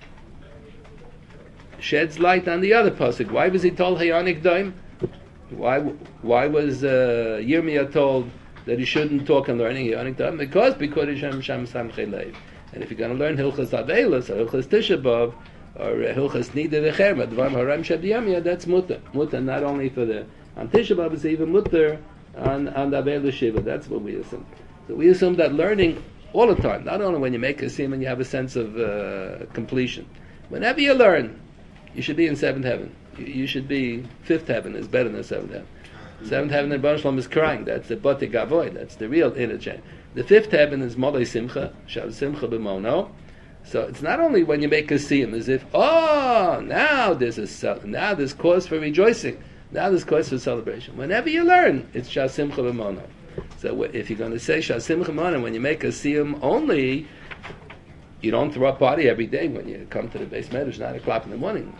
sheds light on the other pasuk. Why was he told Hayonik Daim? Why was Yirmiyah told that he shouldn't talk and learning Hayonik Daim? Because Kodesh Hashem Samchei Leiv. And if you're going to learn Hilchas Avelis or Hilchas Tisha B'Av or Hilchas Nida V'Cherma, Dvarim Haraim Shebi Yirmiyah, that's mutter. Mutter not only for the on Tisha B'Av, it's even mutter on the Avelis Shiva. That's what we assume. So we assume that learning all the time, not only when you make a sim and you have a sense of completion, Whenever you learn, you should be in seventh heaven. You should be fifth heaven is better than seventh heaven. Seventh heaven, the Rebbeinu Shalom is crying. That's the Botik Avoid. That's the real interchange. The fifth heaven is Molei Simcha, Shav Simcha B'Mono. So it's not only when you make a siyum as if, now there's cause for rejoicing. Now there's cause for celebration. Whenever you learn, it's Shav Simcha B'Mono. So if you're going to say Shav Simcha B'Mono, when you make a siyum only, you don't throw a party every day when you come to the base medrash 9 o'clock in the morning.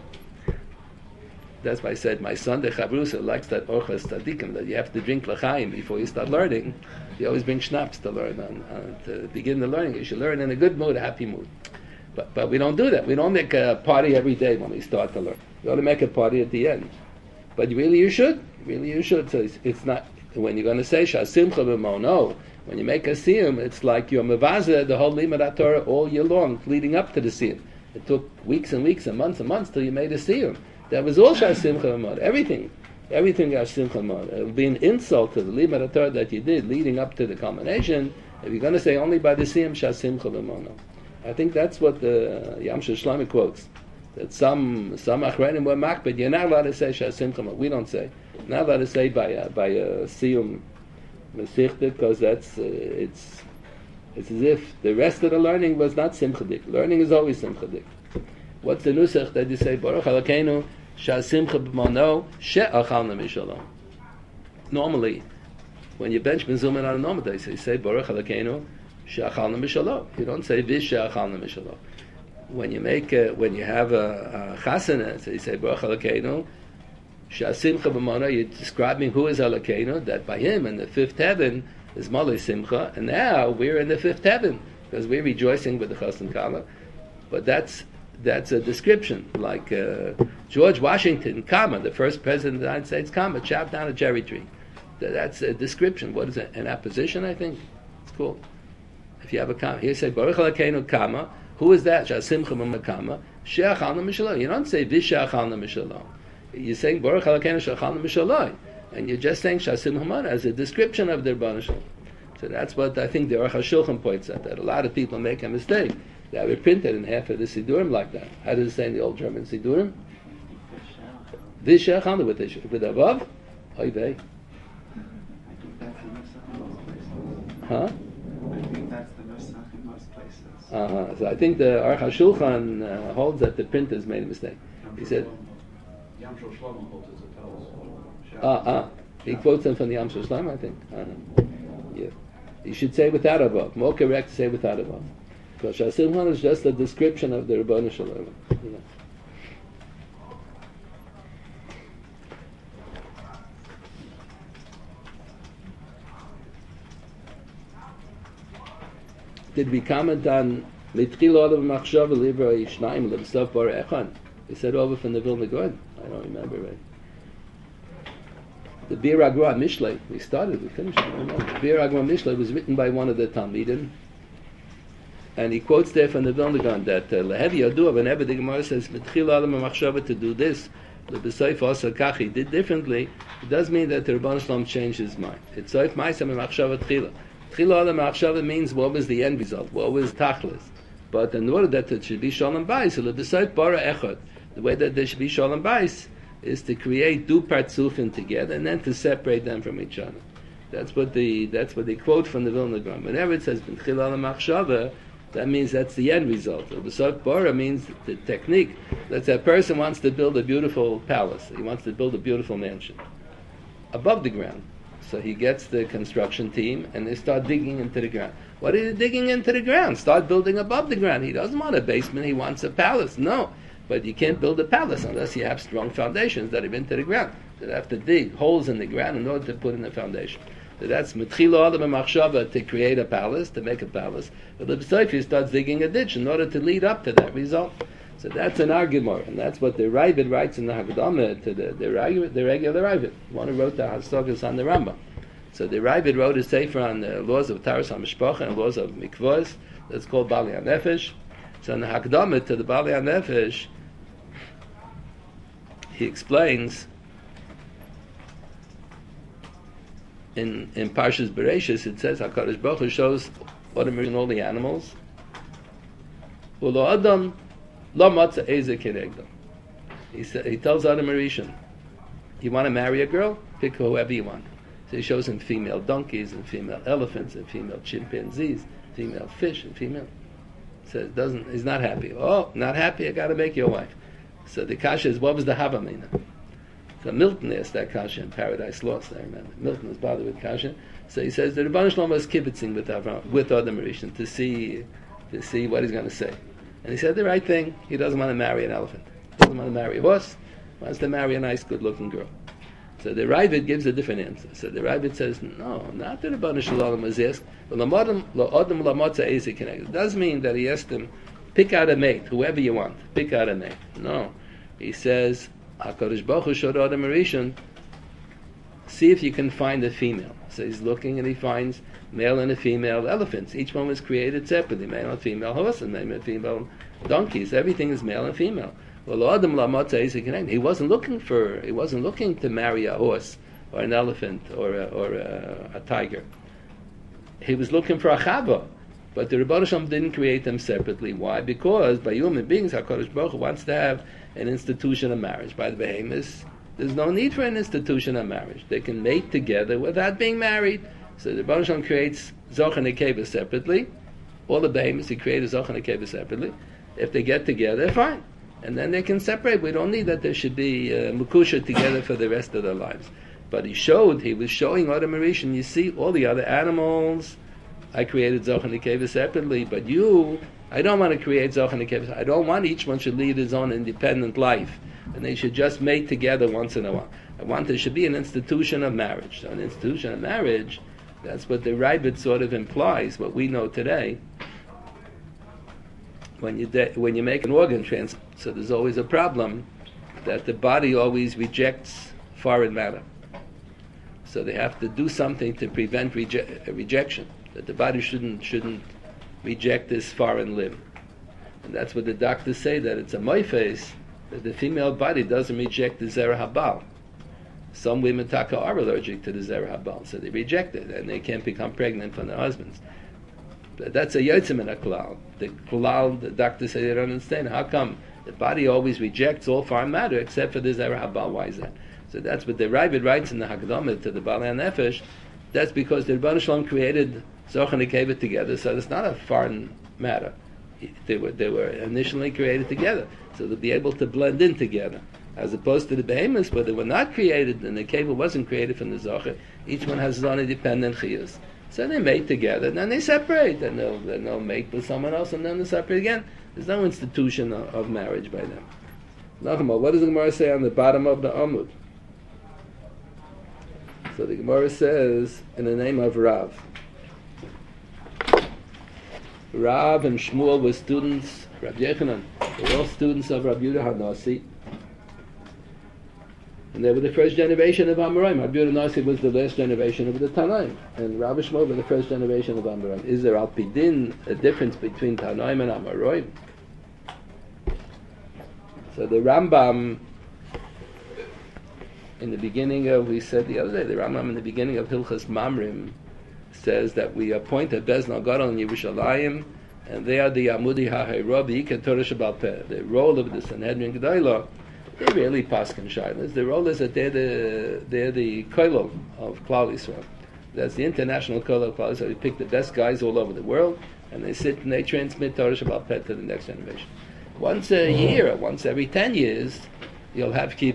That's why I said my son, the Chavrusa, likes that Orchas Tzadikim, that you have to drink l'chaim before you start learning. You always bring schnapps to learn. To begin the learning, you should learn in a good mood, a happy mood. But we don't do that. We don't make a party every day when we start to learn. We only make a party at the end. But you should. So it's not, when you're going to say Shas Simcha B'Mono, when you make a siyum, it's like you're mevazeh the whole limud Torah all year long, leading up to the siyum. It took weeks and weeks and months till you made a siyum. That was all Shas Simcha B'Mono. Everything Shas Simcha B'Mono. It would be an insult to the limud Torah that you did leading up to the culmination if you're going to say only by the siyum Shas Simcha B'Mono. I think that's what the Yamshel Shlomo quotes. That some achrenim were makbid. You're not allowed to say Shas Simcha B'Mono. We don't say. You're not allowed to say by a siyum Mesichta, because it's as if the rest of the learning was not simchadik. Learning is always simchadik. What's the nusach that you say Baruch Halakenu Shas Simcha B'Mono She'achalna Mishalom? Normally, when you bench Mezuman on a normal day, you say Baruch Halakenu She'achalna Mishalom. You don't say Vish She'achalna Mishalom. When you have a chasana, so you say Baruch Halakenu Shas Simcha B'Mono. You're describing who is Halakenu, that by him in the fifth heaven is Molei Simcha, and now we're in the fifth heaven because we're rejoicing with the Chassan Kala. But that's a description, like George Washington, the first president of the United States, chopped down a cherry tree. That's a description. What is it? An apposition, I think. It's cool. If you have a comma, here you say Baruch Halakenu comma. Who is that? Shas Simcha B'Mono She'achalna Mishalom. You don't say Vish She'achalna Mishalom. You're saying Baruch Halakenu She'achalna Mishalom, and you're just saying Shas Simcha B'Mono as a description of the Rebbeinu Shalom. So that's what I think the Aruch HaShulchan points out, that a lot of people make a mistake. They have it printed in half of the Sidurim like that. How does it say in the old German Sidurim? Vish She'achalna with above? Oy vey. Huh? I think that's the nusach in most places. So I think the Aruch HaShulchan holds that the printers made a mistake. He said, Yamshel Shlomo holds as it tells. he quotes them from the Yamshel Shlomo, I think. Yeah. You should say without above. More correct to say without above. Because Shas Simcha B'Mono is just a description of the Rebbeinu Shalom. Yeah. Did we comment on Mitchil Olav Machshava Libra Yishnaim Lemsav Bar Echan? We said over from the Vilna Gaon. I don't remember right. The Bir Agra Mishlei, we finished it. The Bir Agra Mishlei was written by one of the Talmidim, and he quotes there from the Vilna Gaon that Lehevi Yadua, whenever the Gemara says Mitchil Olav Machshava to do this, the B'Seif Asa Kachi did differently, it does mean that the Rebbeinu Shalom changed his mind. It's Seif Ma'aseh Machshava Tchila. Tchila Olam Machshava means what was the end result, what was Tachlis. But in order that it should be Shalom Bayis, the B'Seif Bara Echad, the way that there should be Shalom Bayis is to create two partzufim together and then to separate them from each other. That's what they quote from the Vilna Gaon. Whenever it says B'Tchila Olam Machshava, that means that's the end result. B'Seif Bara means the technique. Let's say a person wants to build a beautiful palace. He wants to build a beautiful mansion above the ground. So he gets the construction team and they start digging into the ground. What are you digging into the ground? Start building above the ground. He doesn't want a basement, he wants a palace. No. But you can't build a palace unless you have strong foundations that are into the ground. So they have to dig holes in the ground in order to put in the foundation. So that's Mitchila Olam Machshava to create a palace, to make a palace. But the B'Seif starts digging a ditch in order to lead up to that result. So that's an argument, and that's what the Ravid writes in the Haggadah to the regular Ravid, one who wrote the Hasagas on the Rambam. So the Ravid wrote a sefer on the laws of Taras HaMishpacha and laws of Mikvos, that's called Bali HaNefesh. So in the Haggadah to the Bali HaNefesh, he explains in Parshas Bereshis, it says HaKadosh Baruch Hu shows what emerged in all the animals. Ulo Adam Lo matzah eze kenegdo. He tells Adam Rishon, you want to marry a girl? Pick whoever you want. So he shows him female donkeys and female elephants and female chimpanzees, female fish and female. So he's not happy. Oh, not happy, I got to make you a wife. So the kasha is, what was the Havamina? So Milton asked that kasha in Paradise Lost, I remember. Milton was bothered with kasha. So he says the Rebbeinu Shalom was kibitzing with Adam Rishon to see what he's going to say. And he said the right thing. He doesn't want to marry an elephant. He doesn't want to marry a horse. He wants to marry a nice, good-looking girl. So the Ravid gives a different answer. So the Ravid says, no, not that the Rebbeinu Shalom was asked. It does mean that he asked him, pick out a mate, whoever you want. Pick out a mate. No. He says, HaKadosh Baruch Hu showed Adam Rishon, see if you can find a female. So he's looking and he finds male and a female elephants. Each one was created separately, male and female horses, male and female donkeys. Everything is male and female. Well, Adam Lamotza is connected. He wasn't looking to marry a horse or an elephant or a tiger. He was looking for a chava. But the Rebbeinu Shalom didn't create them separately. Why? Because by human beings, HaKadosh Baruch Hu wants to have an institution of marriage. By the behemoths, there's no need for an institution of marriage. They can mate together without being married. So the Rebbeinu Shalom creates Zoch and Nekeva separately. All the behemoths, he created Zoch and Nekeva separately. If they get together, fine. And then they can separate. We don't need that there should be Mukusha together for the rest of their lives. But he was showing Adam Rishon, you see, all the other animals, I created Zoch and Nekeva separately, but I don't want to create Zoch and Nekeva. I don't want each one should lead his own independent life, and they should just mate together once in a while. I want there should be an institution of marriage. So an institution of marriage, that's what the Ravid sort of implies, what we know today. When you make an organ transplant, so there's always a problem that the body always rejects foreign matter. So they have to do something to prevent rejection. That the body shouldn't reject this foreign limb. And that's what the doctors say, that it's a moifes, that the female body doesn't reject the zera habal. Some women taka are allergic to the zera habal, so they reject it, and they can't become pregnant from their husbands. But that's a yotzim in a klal. The klal, the doctors say they don't understand. How come the body always rejects all foreign matter except for the zera habal? Why is that? So that's what the Ravid writes in the Hakdamah to the Balei Nefesh. That's because the Rebbeinu Shalom created Zoch and Nekeva together, so it's not a foreign matter. They were initially created together, so they'll be able to blend in together. As opposed to the behemoths, where they were not created, and the Nekeva wasn't created from the Zoch. Each one has his own independent chiyus. So they mate together, and then they separate, and they'll mate with someone else, and then they separate again. There's no institution of marriage by them. Nachma, what does the Gemara say on the bottom of the Amud? So the Gemara says, in the name of Rav. Rav and Shmuel were students, Rav Yechanan, they were all students of Rav Yehuda HaNasi. And they were the first generation of Amoraim. Rav Yehuda HaNasi was the last generation of the Tanaim. And Rav and Shmuel were the first generation of Amoraim. Is there Al-Pidin a difference between Tanaim and Amoraim? So the Rambam, in the beginning of, we said the other day, the Rambam in the beginning of Hilchas Mamrim says that we appoint a Beznal Gadol in Yerushalayim, and they are the Amudi HaHeirah B'Yikar Torah Shebal Peh. The role of the Sanhedrin Gedolah, they really paskin shaylas. The role is that they're the koilel of Klal Yisrael. That's the international koilel of Klal Yisrael. We pick the best guys all over the world, and they sit and they transmit Torah Shebal Peh to the next generation. Once a year, once every 10 years, you'll have you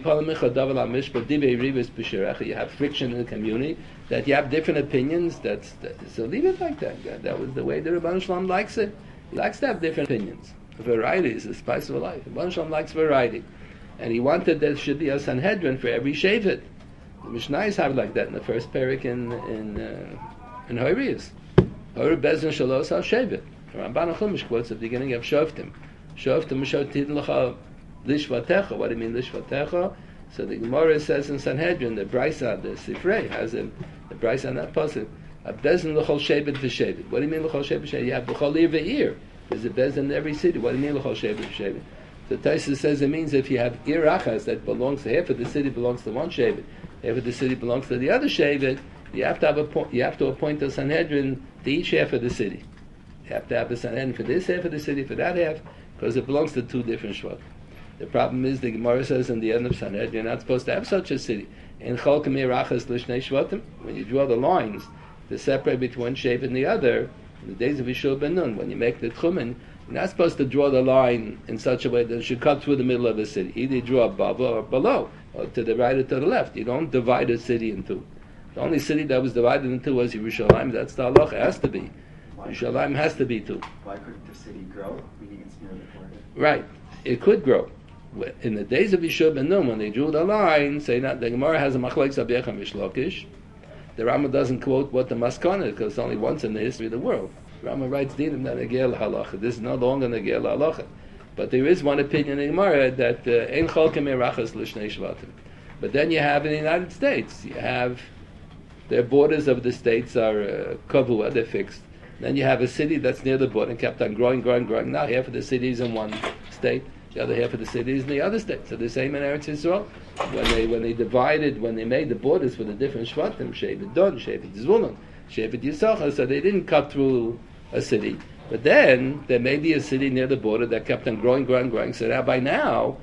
have friction in the community, that you have different opinions. So leave it like that. That was the way the Rebbeinu Shalom likes it. He likes to have different opinions. Variety is the spice of life. The Rebbeinu Shalom likes variety, and he wanted there should be a Sanhedrin for every shevet. The Mishnayos have it like that in the first parak in Horiyos. Hor Bezin Shalos Al Shevet. Ramban Chumash quotes at the beginning of Shoftim. Shoftim Shoftim L'cha Lishvatecha. What do you mean Lishvatecha? So the Gemara says in Sanhedrin, the Brisa, the Sifrei has the Brisa on that pasuk. A bezin l'chol shevet v'shevet. What do you mean l'chol shevet v'shevet? You have l'chol ir v'ir. There's a bezin in every city. What do you mean l'chol shevet v'shevet? So Taisa says it means if you have ir achas that belongs to half of the city belongs to one shevet, half of the city belongs to the other shevet, you have to appoint a Sanhedrin to each half of the city. You have to have a Sanhedrin for this half of the city, for that half. because it belongs to two different Shvatim. The problem is the Gemara says in the end of Sanhedrin, you're not supposed to have such a city. In Cholkem Irachas Lishnei Shvatim, when you draw the lines to separate between one Shevet and the other, in the days of Yeshua ben Nun, when you make the Tchumen, you're not supposed to draw the line in such a way that it should cut through the middle of a city. Either you draw above or below, or to the right or to the left. You don't divide a city in two. The only city that was divided in two was Yerushalayim. That's the halacha. It has to be. Yerushalayim has to be two. Why couldn't the city grow, meaning it's near the border? Right. It could grow. In the days of Yeshua ben Nun, when they drew the line, say that the Gemara has a machlek Sabiyach and Mishlokish. The Rambam doesn't quote what the maskana is, because it's only once in the history of the world. The Rambam writes dinim that negel halacha. This is no longer negel halacha. But there is one opinion in Gemara that ein cholkem erachas l'shnei shvatim. But then you have in the United States, you have their borders of the states are kavua, they're fixed. Then you have a city that's near the border and kept on growing. Now half of the city is in one state, the other half of the city is in the other state. So the same in Eretz Yisrael. When they made the borders for the different shvatim, Shevet Dan, Shevet Zvulun, Shevet Yisachar, so they didn't cut through a city. But then there may be a city near the border that kept on growing. So that by now,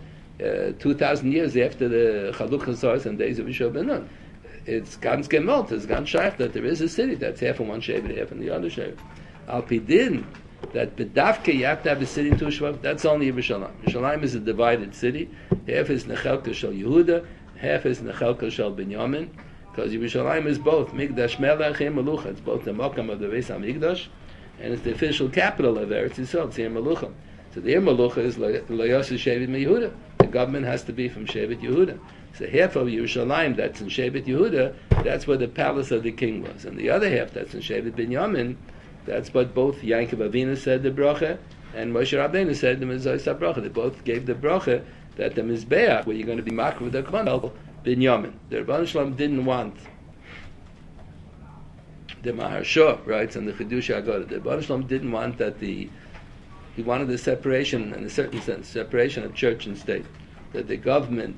2,000 years after the Chaluk Chasaras and days of Yeshua ben Nun, it's ganz gemalt, it's ganz shaykh that there is a city that's half in one Shevet, half in the other Shevet. Al Pidin, that B'davke you have to have a city in two Shvatim, that's only Yerushalayim. Yerushalayim is a divided city. Half is Nechelka Shel Yehuda, half is Nechelka Shel Binyamin, because Yerushalayim is both Migdash Melech and Melucha. It's both the Mokam of the Beis HaMikdash, and it's the official capital of Eretz Yisrael. It's here Melucha. So the Melucha is Lo Yosef Shevet Yehuda. The government has to be from Shevet Yehuda. So half of Yerushalayim that's in Shevet Yehuda, that's where the palace of the king was. And the other half that's in Shevet Binyamin, that's what both Yankov Avinu said the bracha, and Moshe Rabbeinu said the Mizos HaBracha. They both gave the bracha that the Mizbeach, where you're going to be makar with the Kman, Binyamin. The Rebbeinu Shalom didn't want the Maharsha, right, and the Chidush HaGodah. The Rebbeinu Shalom didn't want that he wanted the separation, in a certain sense, separation of church and state. That the government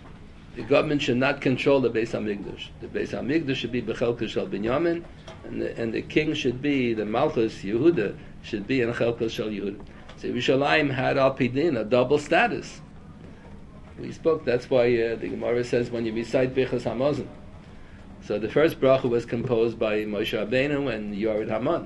should not control the Beis HaMikdash. The Beis HaMikdash should be B'chelka Shel Binyamin, and the king should be, the Malchus Yehuda should be in Chelka Shel Yehuda. So Yerushalayim had Al Pidin, a double status. We spoke, that's why the Gemara says when you recite Birchas Hamazon. So the first bracha was composed by Moshe Rabbeinu and Yored Haman.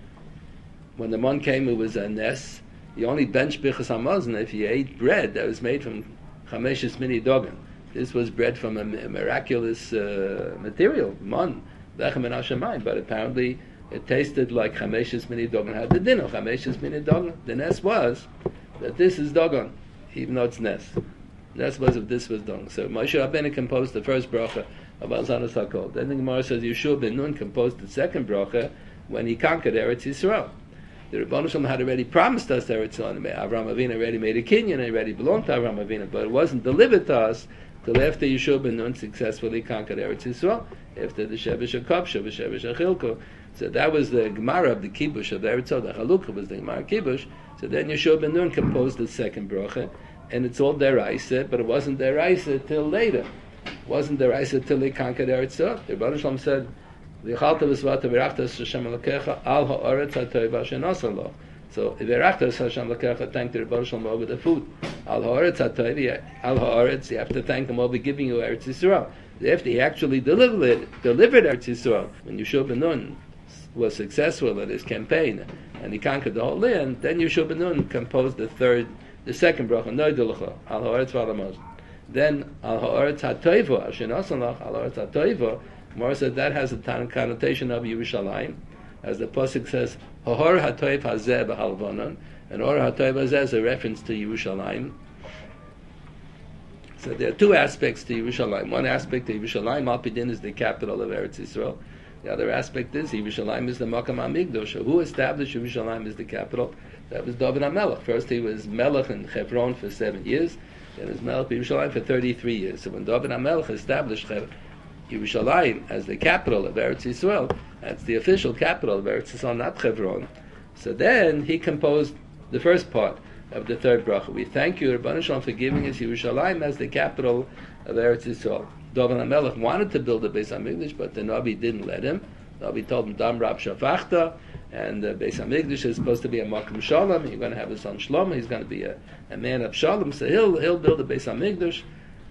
When the man came, it was a nes. You only bench Birchas Hamazon if you ate bread that was made from Chameshes Mini Dogan. This was bread from a miraculous material, man, lechem and hashamayim, but apparently it tasted like Chameshes Mini Dogan. Had the din of Chameshes Mini Dogan. The nes was that this is Dogan, even though it's nes. Nes was if this was Dogan. So Moshe Rabbeinu composed the first bracha of Alzanas HaKol. Then the Gemara says Yeshua ben Nun composed the second bracha when he conquered Eretz Yisrael. The Rebbeinu Shalom had already promised us Eretz Yisrael. Avraham Avinu already made a kinyan, it already belonged to Avraham Avinu, but it wasn't delivered to us till after Yeshua ben Nun successfully conquered Eretz Yisrael, after the Shevish HaKopsha, the Shevish HaChilko. So that was the Gemara of the Kibush of Eretz Yisrael. The Chalukah was the Gemara Kibush. So then Yeshua ben Nun composed the second bracha, and it's all deraisa, but it wasn't deraisa till later. It wasn't deraisa till they conquered Eretz Yisrael. The Rebbeinu Shalom said, "V'chalta v'svata v'rachtas Hashem Elokecha al ha'aretz ha'toiva she'nasa lo." So v'rachtas Hashem Elokecha, thank the Rebbeinu Shalom over the food. Al ha'aretz ha'toiva, al ha'aretz, you have to thank him over giving you Eretz Yisrael. After he actually delivered Eretz Yisrael, when Yeshua ben Nun was successful at his campaign and he conquered the whole land, then Yeshua ben Nun composed the second bracha, Noidulucha, al ha'aretz v'alamaz. Then al ha'aretz ha'toiva, asher nasan lach, al ha'aretz ha'toiva. Gemara said that has a connotation of Yerushalayim, as the pasuk says, "Hahor hatoiv hazeh b'halvanon," and "Hahor hatoiv hazeh" is a reference to Yerushalayim. So there are two aspects to Yerushalayim. One aspect to Yerushalayim, Al Pidin, is the capital of Eretz Yisrael. The other aspect is Yerushalayim is the Makam HaMikdash. Who established Yerushalayim as the capital? That was David HaMelech. First he was Melech in Hebron for 7 years, then he was Melech in Yerushalayim for 33 years. So when David HaMelech established Yerushalayim as the capital of Eretz Yisrael, that's the official capital of Eretz Yisrael, not Hebron. So then he composed the first part of the third bracha. We thank you, Rebbeinu Shalom, for giving us Yerushalayim as the capital of Eretz Yisrael. David HaMelech wanted to build a Beis HaMikdash, but the Navi didn't let him. They'll be told Dam Rab Shafachta, and Beis Hamikdash is supposed to be a Makom Shalom. You're going to have his son Shlomo. He's going to be a man of Shalom. So he'll build a Beis Hamikdash,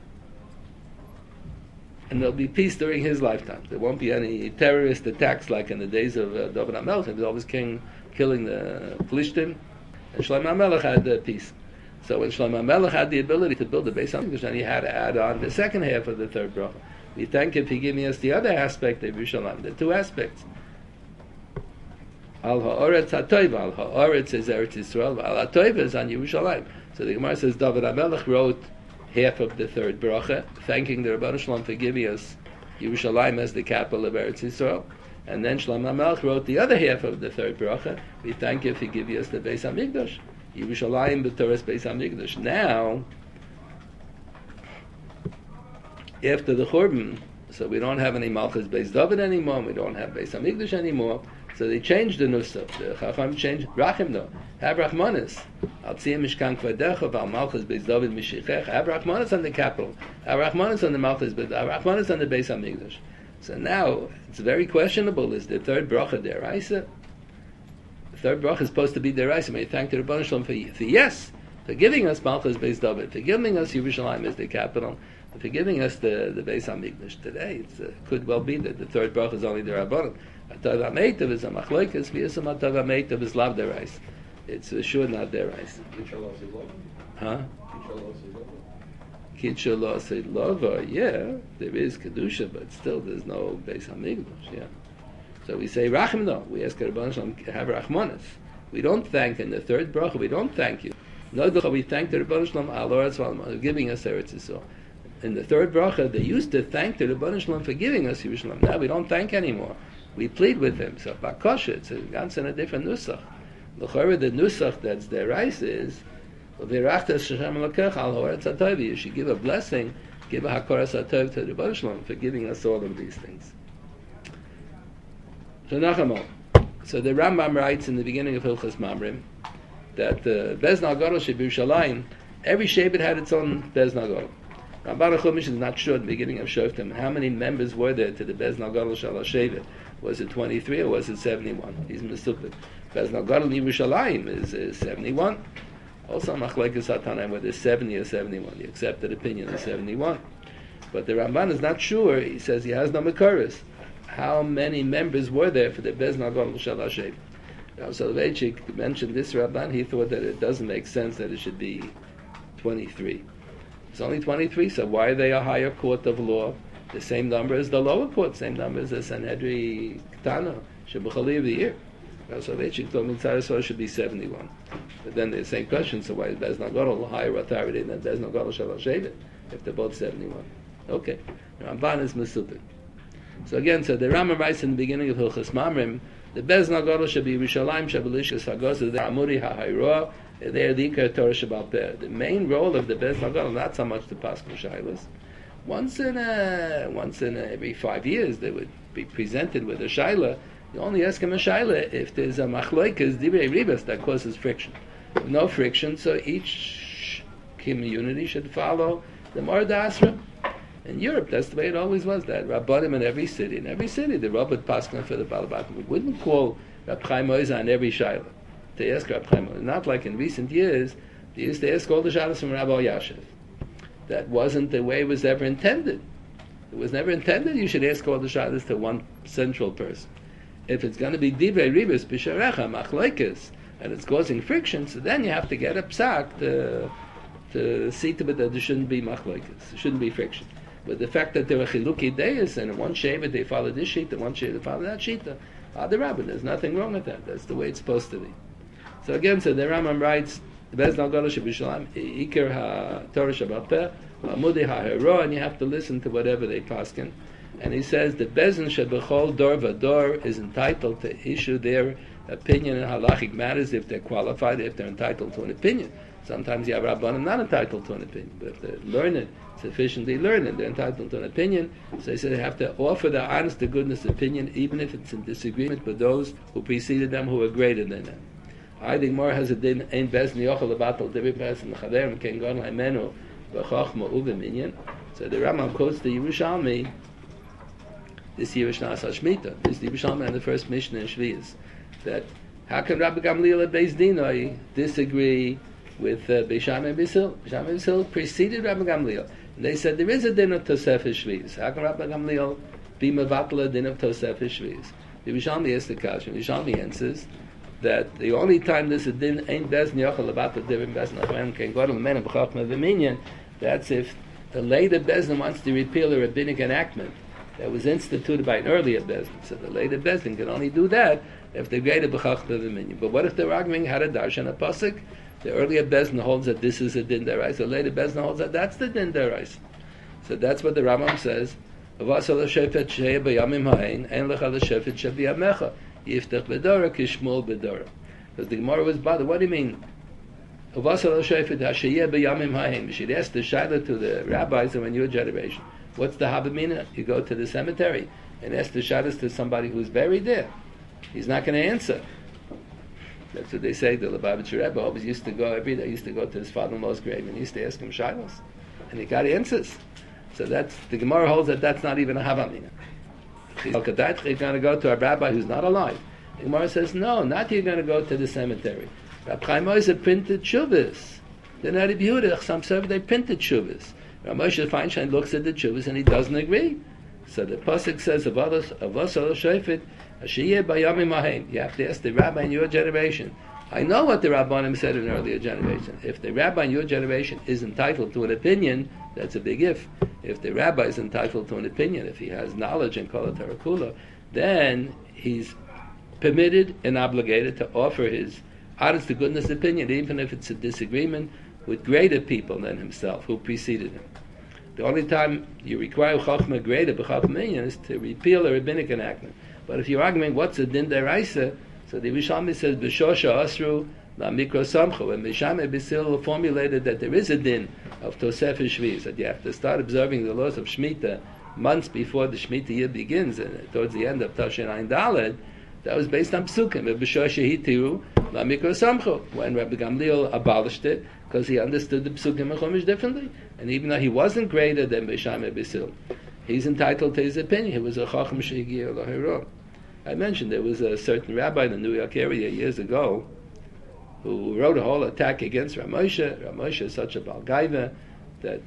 and there'll be peace during his lifetime. There won't be any terrorist attacks like in the days of David HaMelech. He was always killing the Plishtim, and Shlomo HaMelech had peace. So when Shlomo HaMelech had the ability to build a Beis Hamikdash, then he had to add on the second half of the third bracha. We thank him for giving us the other aspect of Yerushalayim. The two aspects. Al ha'oretz ha'toiv. Al ha'oretz is Eretz Yisrael. Al ha'toiv is on Yerushalayim. So the Gemara says David HaMelech wrote half of the third bracha, thanking the Rebbeinu Shalom for giving us Yerushalayim as the capital of Eretz Yisrael. And then Shlomo HaMelech wrote the other half of the third bracha. We thank you for giving us the Beis Hamikdash. Yerushalayim b'Torah Beis Hamikdash. Now, after the Churban, so we don't have any Malchus Beis David anymore, we don't have Beis Hamikdash anymore, so they changed the Nusach. The Chacham changed Rachim no. Have Rachmanis. Al Tziyah Mishkan Kvadecha, Val Malchus Beis David Mishichech. Have Rachmanis on the capital. Have Rachmanis on the Malchus Beis David. Have Rachmanis on the Beis Hamikdash. So now, it's very questionable, is the third bracha deraisa? The third bracha is supposed to be deraisa. May you thank the Rebbeinu Shalom for yes, for giving us Malchus Beis David, for giving us Yerushalayim as the capital, for giving us the Beis Hamikdash today. It could well be that the third bracha is only the Rabbanon. Atav HaMeitav is a machlokes, v'yisam Atav HaMeitav is lav derais. It's sure not derais. Huh? Kitcha lo say lova, yeah, there is kedusha, but still there's no Beis Hamikdash, yeah. So we say Rachim no. We ask Rebbeinu Shalom have Rachmanis. We don't thank in the third bracha. We don't thank you. No, we thank the Rebbeinu Shalom al Oretz V'al giving us Eretz Yisrael. In the third bracha, they used to thank the Rebbeinu Shalom for giving us Yerushalayim. Now we don't thank anymore. We plead with him. So Bakosha, it's ganz in a different nusach. The nusach that's their rice is you should give a blessing, give a hakoras atov to the Rebbeinu Shalom for giving us all of these things. So the Rambam writes in the beginning of Hilchas Mamrim that the Bez Nagoro Shebirushalayim, every Shevet had its own Bez Nagoro. Ramban HaChumash is not sure at the beginning of Shoftim how many members were there to the Bez Nagoro Shal HaShevet. Was it 23 or was it 71? He's misupid. Bez Nagoro Yerushalayim is 71. Also Machlekes HaTanaim whether 70 or 71. The accepted opinion is 71. But the Ramban is not sure. He says he has no Mekaris. How many members were there for the Bez Nagoro Shal HaShevet? Soloveitchik mentioned this Ramban. He thought that it doesn't make sense that it should be 23. It's only 23, so why are they a higher court of law? The same number as the lower court, same number as the Sanhedrin Ketana, Shebuchali of the year. So they told me Tzara should be 71. But then the same question, so why is Bez Nagoro a higher authority than Bez Nagoro Shal HaShevet if they're both 71? Okay, Ramban is Mesupin. So again, so the Rambam writes in the beginning of Hilchas Mamrim, the Bez Nagoro should be Yerushalayim Shabalishkas Hagos, the Amuri HaHayroah. They're the Ikar Torah Shabbat Peh. The main role of the Bez Nagoro, not so much to Pascha Shailas. Once in every 5 years, they would be presented with a Shaila. You only ask him a Shaila if there's a Machloikas Divrei Ribas that causes friction. With no friction, so each community should follow the Mord Asra. In Europe, that's the way it always was. That Rabbanim in every city, the Rabbit Pascha for the Balabatim. We wouldn't call Rab Chaim Oiza on every Shaila. They ask Rab Chaim Oiza. Not like in recent years, they used to ask all the Shalas from Rabbi Yashiv. That wasn't the way it was ever intended. It was never intended you should ask all the Shalas to one central person. If it's going to be Divrei Ribas, B'Sharecha, Machlekes, and it's causing friction, so then you have to get a psak to see to it that there shouldn't be Machlekes. There shouldn't be friction. But the fact that there were Chiluki Deis, and in one Shevet they follow this sheet, and one Shevet they follow that sheet, the Rabbin, there's nothing wrong with that. That's the way it's supposed to be. So again, so the Rambam writes, Bez Nagoro Shebirushalayim, Iker HaTorah Shabbat Peh, Amudi HaHayroah, and you have to listen to whatever they paskin. And he says the Bezin Shebechol Dor Vador is entitled to issue their opinion in halachic matters if they're qualified, if they're entitled to an opinion. Sometimes you have Rabbanim not entitled to an opinion, but if they're learned, sufficiently learned, they're entitled to an opinion. So he said they have to offer the honest to goodness opinion, even if it's in disagreement with those who preceded them, who are greater than them. I think more has a din ein Bezin yochel lebatal divrei person l'chaverim ken gon laimenu b'chochma u'b'minyan. So the Rambam quotes the Yerushalmi this year Shnas HaShmita. This is the Yerushalmi and the first Mishnah in Shvius. That how can Rabbi Gamliel and Beis Dinai disagree with Beis Shammai and Beis Hillel? Beis Shammai and Beis Hillel preceded Rabbi Gamliel. And they said there is a din of Tosefes Shvius. How can Rabbi Gamliel be mevatel a din of Tosefes Shvius? The Yerushalmi asks the question. The Yerushalmi answers that the only time this a din ain't bezn yochel about the divin bezn achmen can go to the men of b'chachma v'minyan. That's if the later bezn wants to repeal a rabbinic enactment that was instituted by an earlier bezn. So the later bezn can only do that if they're greater b'chachma v'minyan. But what if they're arguing how to darshan a pasuk? The earlier bezn holds that this is a din deraisa. The later bezn holds that that's the din deraisa. So that's what the Rambam says. Avasal shefet sheyeh b'yamim ha'ein ein lecha l'shefet shebiyamecha. Yiftach bedora kishmol bedora. Because the Gemara was bothered. What do you mean? Avasal shefet hasheyeh b'yamim ha'ein. We should ask the shaila to the rabbis in your generation. What's the habamina? You go to the cemetery and ask the shailas to somebody who's buried there. He's not going to answer. That's what they say. The Lubavitcher Rebbe always used to go every day. He used to go to his father-in-law's grave and he used to ask him shailas, and he got answers. So that's the Gemara holds that that's not even a havamina. He's going to go to a rabbi who's not alive. The Gemara says no, not you're going to go to the cemetery. Rab Chaim Oizer printed shuvas. They're not Yehuda. Some say they printed shuvas. Rav Moshe Feinstein looks at the shuvas and he doesn't agree. So the pasuk says avos shofet ashiyeh bayamim ahem. You have to ask the rabbi in your generation. I know what the Rabbanim said in earlier generation. If the rabbi in your generation is entitled to an opinion, that's a big if. If the rabbi is entitled to an opinion, if he has knowledge in Kol HaTorah, then he's permitted and obligated to offer his honest to goodness opinion, even if it's a disagreement with greater people than himself who preceded him. The only time you require Chachma greater b'Chachma is to repeal a rabbinic enactment. But if you're arguing what's a din deraisa, so the Yerushalmi says b'shosha asru la mikro samcho, and Beis Shammai Beis Hillel formulated that there is a din of Tosefes Shvius, that you have to start observing the laws of Shemitah months before the Shemitah year begins, and towards the end of Tafshin Ayin Daled. That was based on psukim. B'shosha hitiru la mikro samcho, when Rabbi Gamliel abolished it because he understood the psukim and chumash differently, and even though he wasn't greater than Beis Shammai Beis Hillel, he's entitled to his opinion. He was a chacham shehigia lahira. I mentioned there was a certain rabbi in the New York area years ago who wrote a whole attack against Rav Moshe. Rav Moshe is such a Baal Gaiva that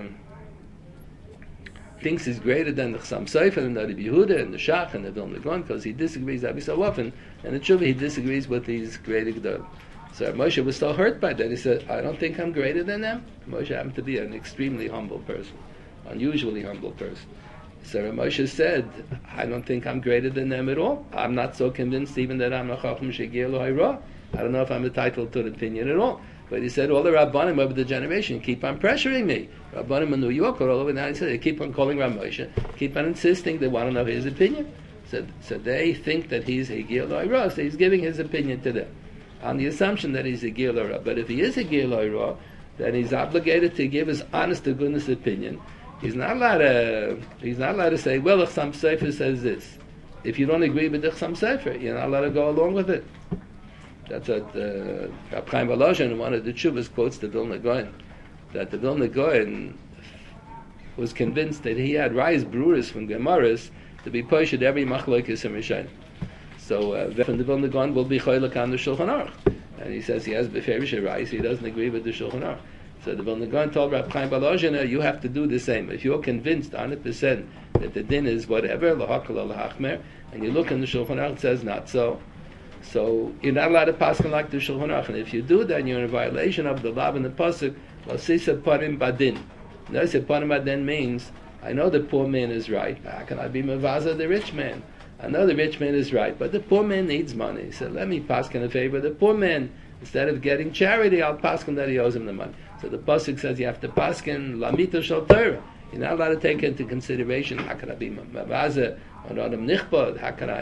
thinks he's greater than the Chassam Sofer and the Rabbi Yehuda and the Shach and the Vilna Gaon because he disagrees every so often, and in Tshuva he disagrees with these greater Gedolim. So Rav Moshe was so hurt by that. He said, I don't think I'm greater than them. Moshe happened to be an extremely humble person, unusually humble person. So Rav Moshe said, I don't think I'm greater than them at all. I'm not so convinced even that I'm a Chacham Shegiah Lo Hayra. I don't know if I'm entitled to an opinion at all. But he said, all the Rabbanim over the generation keep on pressuring me. Rabbanim in New York or all over now, he said, they keep on calling Rav Moshe, keep on insisting they want to know his opinion. So they think that he's Hegiah Lo Hayra, so he's giving his opinion to them on the assumption that he's Hegiah Lo Hayra. But if he is Hegiah Lo Hayra, then he's obligated to give his honest to goodness opinion. He's not allowed to say, well, the Chassam Sofer says this. If you don't agree with the Chassam Sofer, you're not allowed to go along with it. That's what Rab Chaim Volozhin in one of the Tshuvas quotes the Vilna Gaon, that the Vilna Gaon was convinced that he had Rayas Bruris from Gemaras to be poshed every machlokes and Rishonim. So from the Vilna Gaon will be choylek on the Shulchan Aruch, and he says he has beferish Rayas, he doesn't agree with the Shulchan Aruch. So the Vilna Gaon told Rab Chaim Volozhin, you have to do the same. If you're convinced 100% that the din is whatever, lahakal lahachmer, and you look in the Shulchan Aruch, it says not so. So you're not allowed to paskin like the Shulchan Aruch, and if you do that, you're in violation of the lav and the pasuk. Lasisa parim badin. Notice that parim badin means I know the poor man is right. How can I be mevaza the rich man? I know the rich man is right, but the poor man needs money. So let me paskin in favor of the poor man. Instead of getting charity, I'll paskin that he owes him the money. So the pasuk says you have to paskin lamita shel Torah. You're not allowed to take into consideration how can I be mevaza on adam nichbod? How can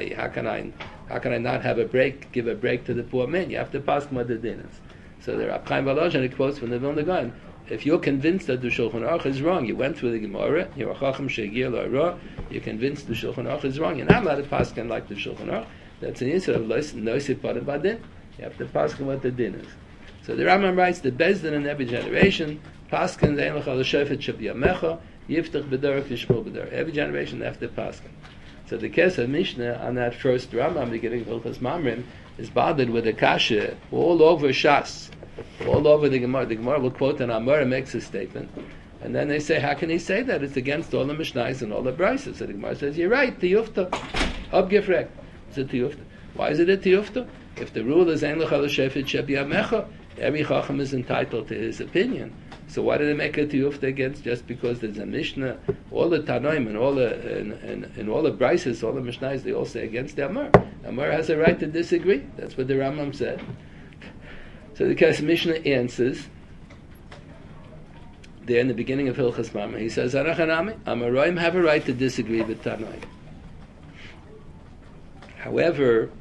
I not have a break? Give a break to the poor man. You have to paskin what the din is. So the Rab Chaim Volozhin quotes from the Vilna Gaon. If you're convinced that the Shulchan Aruch is wrong, you went through the Gemara, you're a Chacham Shegiah Lo Hayra, you're convinced the Shulchan Aruch is wrong, you're not allowed to paskin like the Shulchan Aruch. That's an answer of noisif parim badin. You have to paskin what the din is. So the Rambam writes, the Bezdin in every generation, paskin zein l'chal shofet sheb yamecha, yiftach b'derech yishmul b'derech. Every generation they have to paskin. So the Kesef Mishnah on that first Rambam, beginning of Hilchos Mamrim, is bothered with a kasha all over Shas, all over the Gemara. The Gemara will quote an Amora makes a statement, and then they say, how can he say that? It's against all the Mishnais and all the Brises. So the Gemara says, you're right, Tiyufta, Abgefrek. It's a Tiyufta. Why is it a Tiyufta? If the rule is Ein L'cha L'Shefet Shebi Amecha, every Chacham is entitled to his opinion. So why did they make a tiyufta against? Just because there's a Mishnah, all the Tanoim and all the and all the Brises, all the Mishnais, they all say against the Amor. Amor has a right to disagree. That's what the Rambam said. So the Kesef Mishnah answers there in the beginning of Hilchos Mamrim. He says, Arachanami, Amoraim have a right to disagree with Tanoim. However,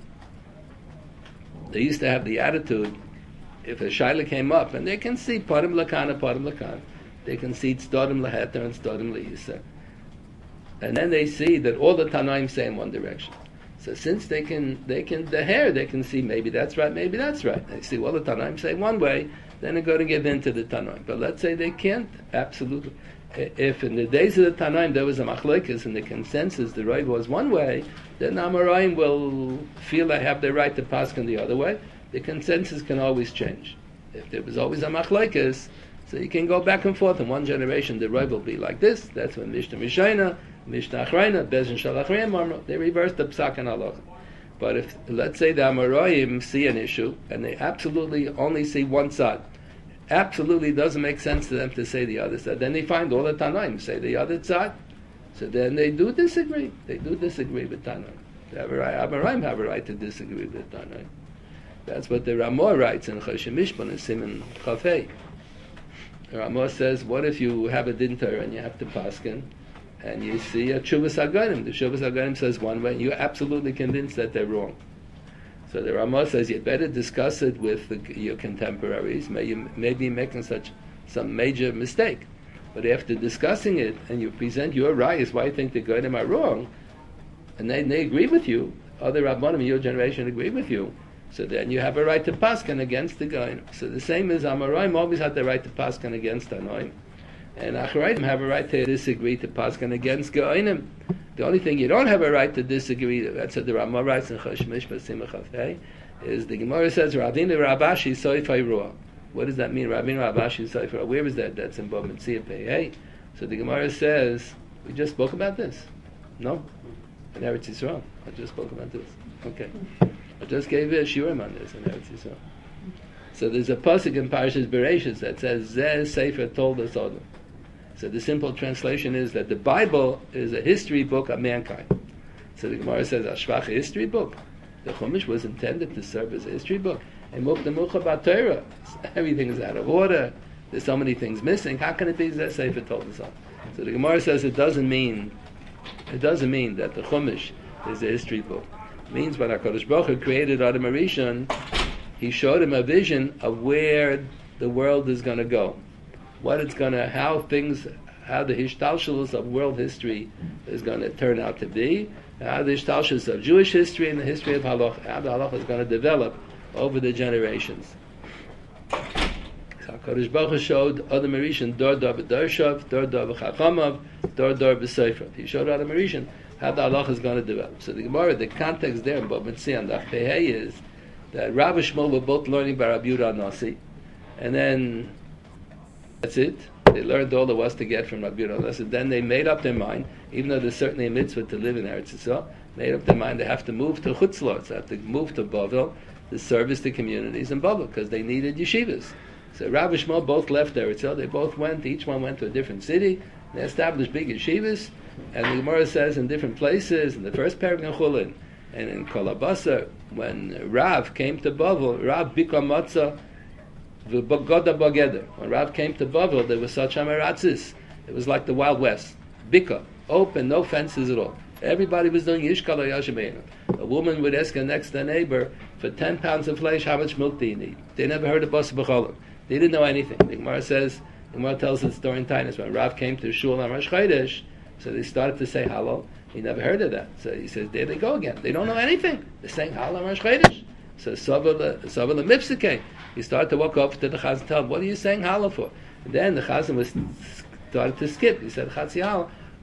they used to have the attitude, if a shaila came up, and they can see parim lakana, parim lakan, they can see stodim laheter and stodim lehisa, and then they see that all the Tanaim say in one direction. So since they can see maybe that's right, maybe that's right. They see all the Tanaim say one way, then they're going to give in to the Tanaim. But let's say they can't, absolutely. If in the days of the Tanaim there was a machlekes and the consensus, the right was one way, then Amoraim will feel they have the right to paskin the other way. The consensus can always change. If there was always a machlekes, so you can go back and forth. In one generation, the right will be like this. That's when Mishnah Rishayna, Mishnah Achrayna, Bezin Shalachrayim, they reverse the psak and halacha. But if, let's say the Amoraim see an issue, and they absolutely only see one side, absolutely doesn't make sense to them to say the other side, then they find all the Tanaim say the other side. So then they do disagree. They do disagree with Tanaim. Amoraim have a right to disagree with Tanaim. That's what the Ramah writes in Choshen Mishpan and Siman Chafei. Ramah says, what if you have a din Torah and you have to paskin, and you see a Tshuvas HaGonim? The Tshuvas HaGonim says one way, and you're absolutely convinced that they're wrong. So the Ramah says, you'd better discuss it with your contemporaries. Maybe you're making some major mistake. But after discussing it, and you present your rayas why you think the Gonim are wrong, and they agree with you, other Rabbanim in your generation agree with you, so then you have a right to paskin against the Goyim. So the same as Amoraim always had the right to paskin against Tanoim, and Acharayim have a right to disagree to paskin against Goyim. The only thing you don't have a right to disagree, that's what the Ramah writes in Choshen Mishpan Simach Chafei, is the Gemara says Ravina Rabashi Soifai Ruah. What does that mean? Ravina Rabashi Soifai Ruah. Where is that? That's in Bava Metzia Pei. So the Gemara says, we just spoke about this. No? In Eretz Yisrael. I just spoke about this. Okay. I just gave a shiurim on this in Eretz Yisrael. So there's a pasuk in Parashas Bereishis that says, Zeh Sefer told us all. So the simple translation is that the Bible is a history book of mankind. So the Gemara says, Ashvach, a history book. The Chumash was intended to serve as a history book. And Mukha Torah, everything is out of order. There's so many things missing. How can it be Zeh Sefer told us all? So the Gemara says it doesn't mean that the Chumash is a history book. It means when HaKadosh Baruch Hu created Adam HaRishon, he showed him a vision of where the world is going to go. How the Hishtalshelus of world history is going to turn out to be, how the Hishtalshelus of Jewish history and the history of Halacha, how the Halacha is going to develop over the generations. So HaKadosh Baruch Hu showed Adam HaRishon Dor Dor B'Dorshav, Dor Dor B'Chachamav, Dor Dor B'Seifrav. He showed Adam HaRishon how the Halacha is going to develop. So the Gemara, the context there in Bava Metzia and Daf Pei is that Rav and Shmuel were both learning by Rabbi Yehuda Nasi, and then that's it. They learned all there was to get from Rabbi Yehuda Nasi. Then they made up their mind, even though there's certainly a mitzvah to live in Eretz Yisrael, made up their mind they have to move to Chutz La'aretz, they have to move to Bavel to service the communities in Bavel, because they needed yeshivas. So Rav and Shmuel both left Eretz Yisrael. They both went, each one went to a different city. They established big yeshivas, and the Gemara says in different places, in the first parak in Chulin, and in Kolabasa, when Rav came to Bavel, Rav Bika Matzah V'Goda Bageder. When Rav came to Bavel, there was such amaratzis. It was like the Wild West. Bika, open, no fences at all. Everybody was doing Yishkala Yashabeinu. A woman would ask her next door neighbor, for 10 pounds of flesh, how much milk do you need? They never heard of Basa B'Cholim. They didn't know anything. The Gemara says, the Gemara tells the story in Tainus, when Rav came to Shul on Rosh Chodesh, so they started to say Hallel. He never heard of that. So he says, there they go again. They don't know anything. They're saying Hallel on Rosh Chodesh. So Sava Mipsike. He started to walk up to the Chazan and tell him, what are you saying Hallel for? And then the Chazan started to skip. He said, Chatzi Hallel,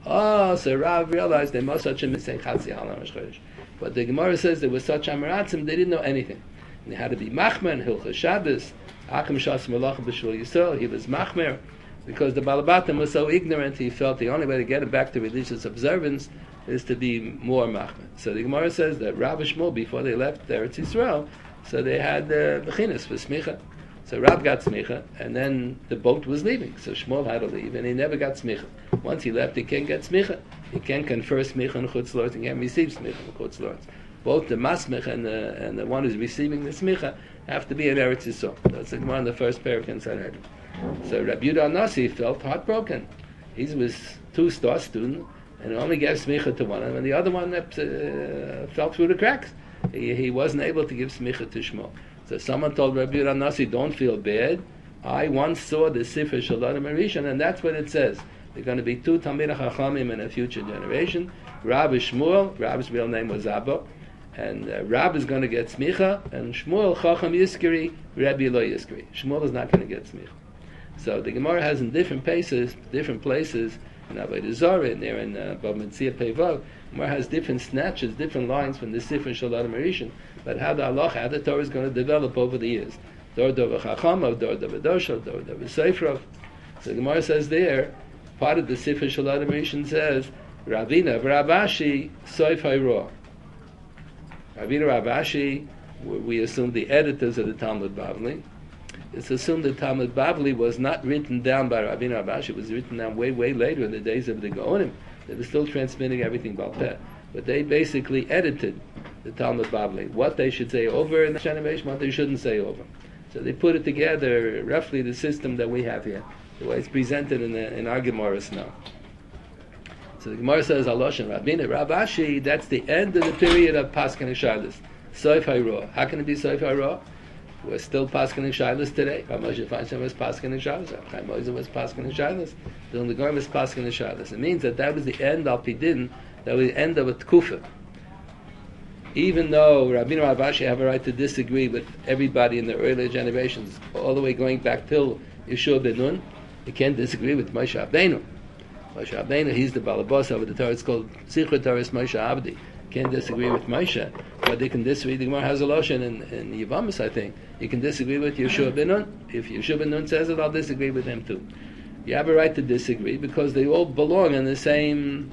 Oh, so Rav realized they must such a missing Chatzi Halam Chodesh. But the Gemara says there was such Amaratzim, they didn't know anything. And they had to be Machmer and Hilchas Shabbos, Akim Shas Malach B'Shul Yisrael, he was Machmer, because the Balabatim was so ignorant, he felt the only way to get it back to religious observance is to be more Machmer. So the Gemara says that Rav and Shmuel, before they left Eretz Yisrael, so they had Bechinas for Smicha. So Rav got Smicha, and then the boat was leaving. So Shmuel had to leave, and he never got Smicha. Once he left, he can't get Smicha. He can't confer Smicha in Chutz Lords, he can't receive Smicha in Chutz Lords. Both the Masmich and the one who's receiving the Smicha have to be in Eretz Yisrael. That's the Gemara in the first parak in Sanhedrin. So Rabbi Yehuda Nasi felt heartbroken. He was 2-star student, and only gave Smicha to one, and the other one fell through the cracks. He wasn't able to give Smicha to Shmuel. So someone told Rabbi Yehuda Nasi, don't feel bad. I once saw the Sefer Shalom Rishon, and that's what it says. There are going to be 2 Talmidei Chachamim in a future generation. Rav is Shmuel, Rav's real name was Abba, and Rav is going to get Smicha, and Shmuel Chacham Yiskari, Rabbi Lo Yiskari. Shmuel is not going to get Smicha. So the Gemara has in different places, in Avodah Zarah, and there in Bava Metzia Peivav, Gemara has different snatches, different lines from the Sefer Shalom Rishon, but how the halacha, how the Torah is going to develop over the years. Dor Dor Chachamav, Dor Dor Doshav, Dor Dor Seifrav. So the Gemara says there, part of the Sefer Shalom Rishon says, Ravina V'Ravashi Soif Hayroah. Ravina Ravashi, we assume the editors of the Talmud Bavli. It's assumed that Talmud Bavli was not written down by Ravina Ravashi. It was written down way, way later in the days of the Gaonim. They were still transmitting everything Baal Peh. But they basically edited the Talmud Bavli. What they should say over in the generation, what they shouldn't say over. So they put it together, roughly the system that we have here, the way it's presented in our Gemaras now. So the Gemara says, Aloshan Ravina Ravashi, that's the end of the period of Paskin and Shilas. Soif Hayroah. How can it be Soif Hayroah? We're still Paskin and Shilas today. Rav Moshe Feinstein was Paskin and Shilas. Rav Chaim Ozer was Paskin and Shilas. The Gaon was Paskin and Shilas. It means that was the end of Pidin, that was the end of a Tkufa. Even though Rabbeinu Ravashi have a right to disagree with everybody in the earlier generations, all the way going back till Yeshua ben Nun, he can't disagree with Moshe Rabbeinu. Moshe Rabbeinu, he's the Balabos of the Torah. It's called Sichur Torahs Moshe Abdi. Can't disagree with Moshe, but they can disagree. The Gemara has a lotion in Yevamos, I think. You can disagree with Yeshua ben Nun. If Yeshua ben Nun says it, I'll disagree with him too. You have a right to disagree because they all belong in the same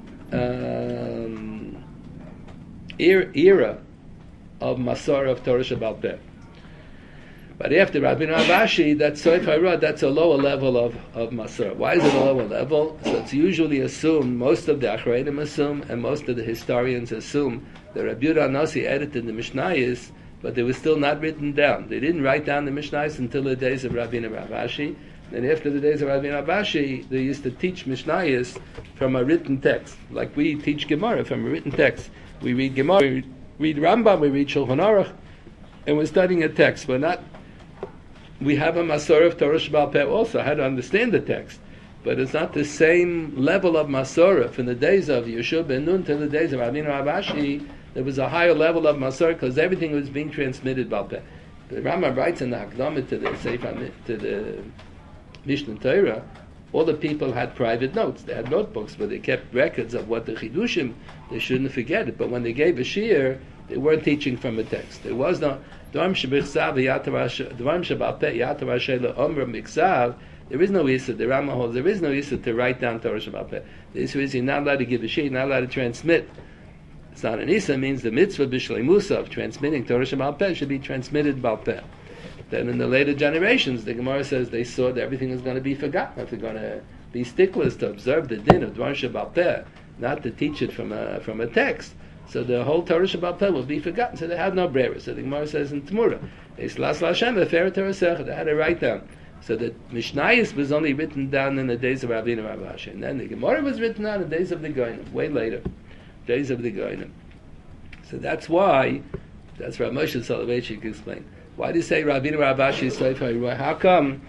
era of Masar of Torah Shabbal Peh. But after Rabbeinu Ravashi, that's Soif Hayroah, that's a lower level of Masar. Why is it a lower level? So it's usually assumed, most of the Achreidim assume, and most of the historians assume, that Rabbi Yehuda Nasi edited the Mishnayos, but they were still not written down. They didn't write down the Mishnayos until the days of Rabbeinu Ravashi. And after the days of Rabbeinu Ravashi, they used to teach Mishnayos from a written text, like we teach Gemara from a written text. We read Gemara, we read Rambam, we read Shulchan Aruch, and we're studying a text. We have a Masor of Torah Shabbal Peh also, how to understand the text. But it's not the same level of Masorah. From the days of Yeshua ben Nun to the days of Rabbeinu Ravashi, there was a higher level of Masorah because everything was being transmitted Baal Peh. The Rambam writes in the Hakdamah to the Sefer, to the Mishnah Torah, all the people had private notes. They had notebooks where they kept records of what the Chidushim, they shouldn't forget it. But when they gave a shiur, they weren't teaching from a text. There was no Dvarim shebichsav Dvarim Shabbal Peh Yatar Hashem Omra Miksav. There is no issa. The Rambam holds there is no issa to write down Torah Shabbal Peh. The issa is you're not allowed to give a shiur, you're not allowed to transmit. It's not an issa. Means the mitzvah b'shleimusa of transmitting Torah Shabbal Peh should be transmitted Baal Peh. Then in the later generations, the Gemara says they saw that everything was going to be forgotten. If they're going to be sticklers to observe the din of Dvarim Shabbal Peh, not to teach it from a text. So the whole Torah Shabbal Peh will be forgotten. So they had no brera. So the Gemara says in Temurah, they had to write down. So the Mishnayos was only written down in the days of Rabbeinu Ravashi, and then the Gemara was written down in the days of the Goyim, way later, days of the Goyim. So that's why, that's Rav Moshe Soloveitchik explained. Why do you say Rabbeinu Ravashi is Soif Hayroah? How come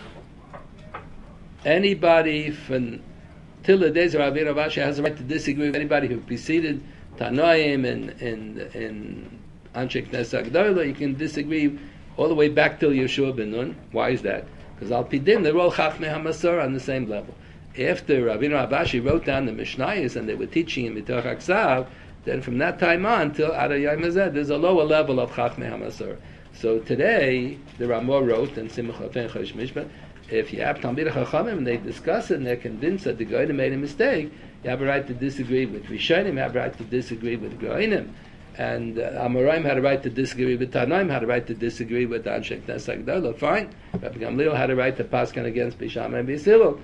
anybody from till the days of Rabbeinu Ravashi has a right to disagree with anybody who preceded Tanoim and Anshe Knesset Gdola? You can disagree all the way back till Yeshua ben Nun. Why is that? Because Al Pidim, they're all Chachmei HaMasor on the same level. after Rabbeinu Abashi wrote down the Mishnayos and they were teaching him Mitoch Aksav, then from that time on till Ada Yom Hazeh, there's a lower level of Chachmei HaMasor. So today, the Ramah wrote in Simcha Fen Chosh Mishpat, if you have Talmidei Chachamim and they discuss it and they're convinced that the Goyim made a mistake, you have a right to disagree with Rishonim, you have a right to disagree with Goyim. And Amoraim had a right to disagree with Tanaim, had a right to disagree with Anshe Knesset Gdola. Fine. Rabbi Gamliel had a right to paskin against Bisham and Bishilul.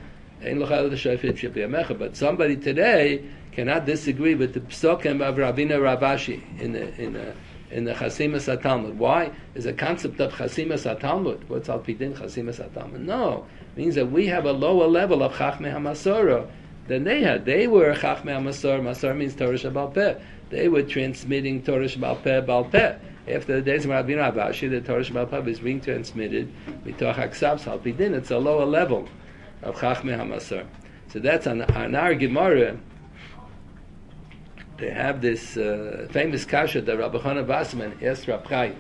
But somebody today cannot disagree with the psukim of Rabbeinu Ravashi in the Chasimas HaTalmud. Why? Is a concept of Chasimas HaTalmud. What's al pidin Chasimas HaTalmud? No, it means that we have a lower level of Chachmei HaMasora than they had. They were Chachmei HaMasor. Masor means Torah Shebal Peh. They were transmitting Torah Shebal Peh Bal Peh. After the days of Rabbeinu Ravashi, the Torah Shebal Peh was being transmitted mitoch Haksav al pidin. It's a lower level of Chachmei HaMasor. So that's on our Gemara. They have this famous kasha that Rabbi Chana Wasserman asked Rab Chaim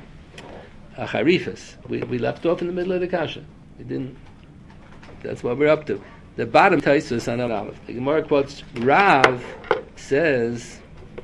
Acharifas. We left off in the middle of the kasha. We didn't. That's what we're up to. The bottom Taisus on Aleph. The Gemara quotes Rav says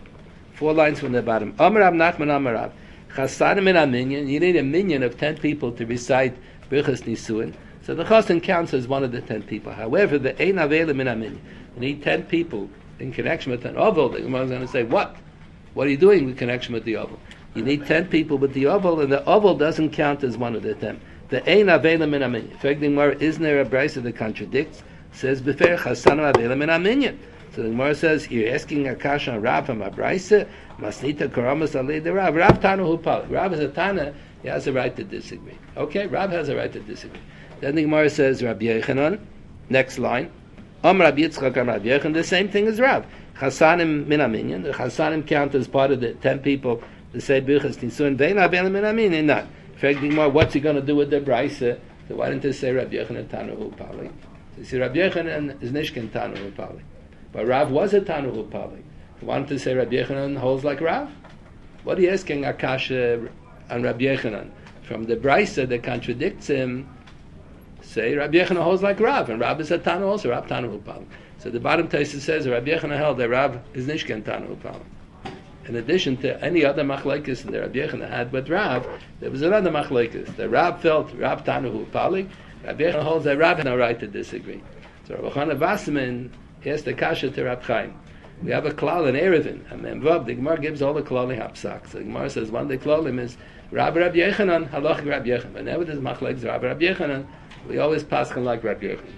4 lines from the bottom. Amar Rav Nachman Amar Rav Chasanim in a minyan. You need a minyan of 10 people to recite Birchas Nisuin. So the Chassan counts as one of the 10 people. However, the Ein Avelim in a minyan. You need 10 people in connection with an oval. The Gemara is going to say, what? What are you doing in connection with the oval? You need 10 people with the oval, and the oval doesn't count as one of the 10. The Ein Avelim in a minyan. In fact, the Gemara, isn't there a brisa that contradicts? Says, Befer Chasanim Avelim in a minyan. So the Gemara says, you're asking a kasha on Rav from a brisa, Masnita Karamas Ali the Rav. Rav Tana Hupal. Rav is a Tana, he has a right to disagree. Okay, Rav has a right to disagree. Then the Gemara says, Rabbi Yechanan, next line, Rabbi Yitzchak Rabbi Yechanan, the same thing as Rav. Chasanim min aminyan. The Chasanim count as part of the 10 people to say Birchas Nisuin. Vein Avelim min aminyan. Not. In fact, the Gemara, what's he going to do with the brisa? So why didn't they say Rabbi Yechanan Tanu Hupali? So you see, Rabbi Yechanan is Nishkin Tanu Hupali. But Rav was a Tanu Hupali. He wanted to say Rabbi Yechanan holds like Rav. What are you asking Akasha on Rabbi Yechanan? From the brisa that contradicts him, say Rabbi Yechanan holds like Rav, and Rav is a Tanu also, Rav Tanu Hupal. So the bottom Taisa says Rabbi Yechanan held that Rav is Nishkan Tanu Hupal. In addition to any other machlekes that Rabbi Yechanan had with Rav, there was another machlekes. The Rav felt Rav Tanu Hupali. Rabbi Yechanan holds that Rav had no right to disagree. So Rabbi Chana Wasserman asked the kasha to Rab Chaim. We have a klal in Erevin, and Memvav, the Gemara gives all the klalim hapsak. So the Gemara says one of the klalim is Rabbi Yechanan, halach Rabbi Yechanan. Whenever there's machlekes Rabbi Yechanan, we always paskin like Rabbi Yechanan.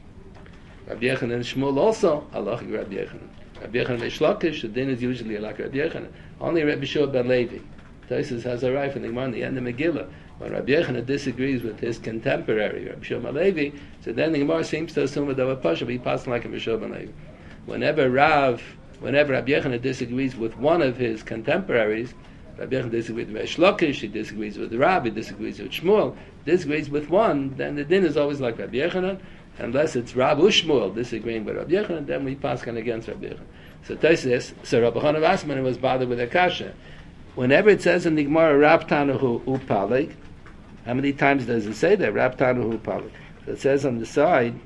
Rabbi Yechanan and Shmuel also, halach Rabbi Yechanan. Rabbi Yechanan V'Shlakish, the din is usually like Rabbi Yechanan. Only Rabbi Shua ben Levi. Taisus has a right from the Gemara in the end of Megillah. When Rabbi Yechanan disagrees with his contemporary, Rabbi Shua ben Levi, so then the Gemara seems to assume that Rabbi Pasha be passing like Rabbi Shua ben Levi. Whenever Rabbi Yechanan disagrees with one of his contemporaries, Rabbi Yechanan disagrees with Shlokish, he disagrees with the Rabbi, he disagrees with Shmuel, disagrees with one, then the din is always like Rabbi Yechanan, unless it's Rabbi Shmuel disagreeing with Rabbi Yechanan, then we pass against Rabbi Yechanan. So Taisus, so Rabbi Chana Wasserman was bothered with Akasha. Whenever it says in the Gemara, Rab Tanu Upalig, how many times does it say that? Rab Tanu Upalig. So it says on the side,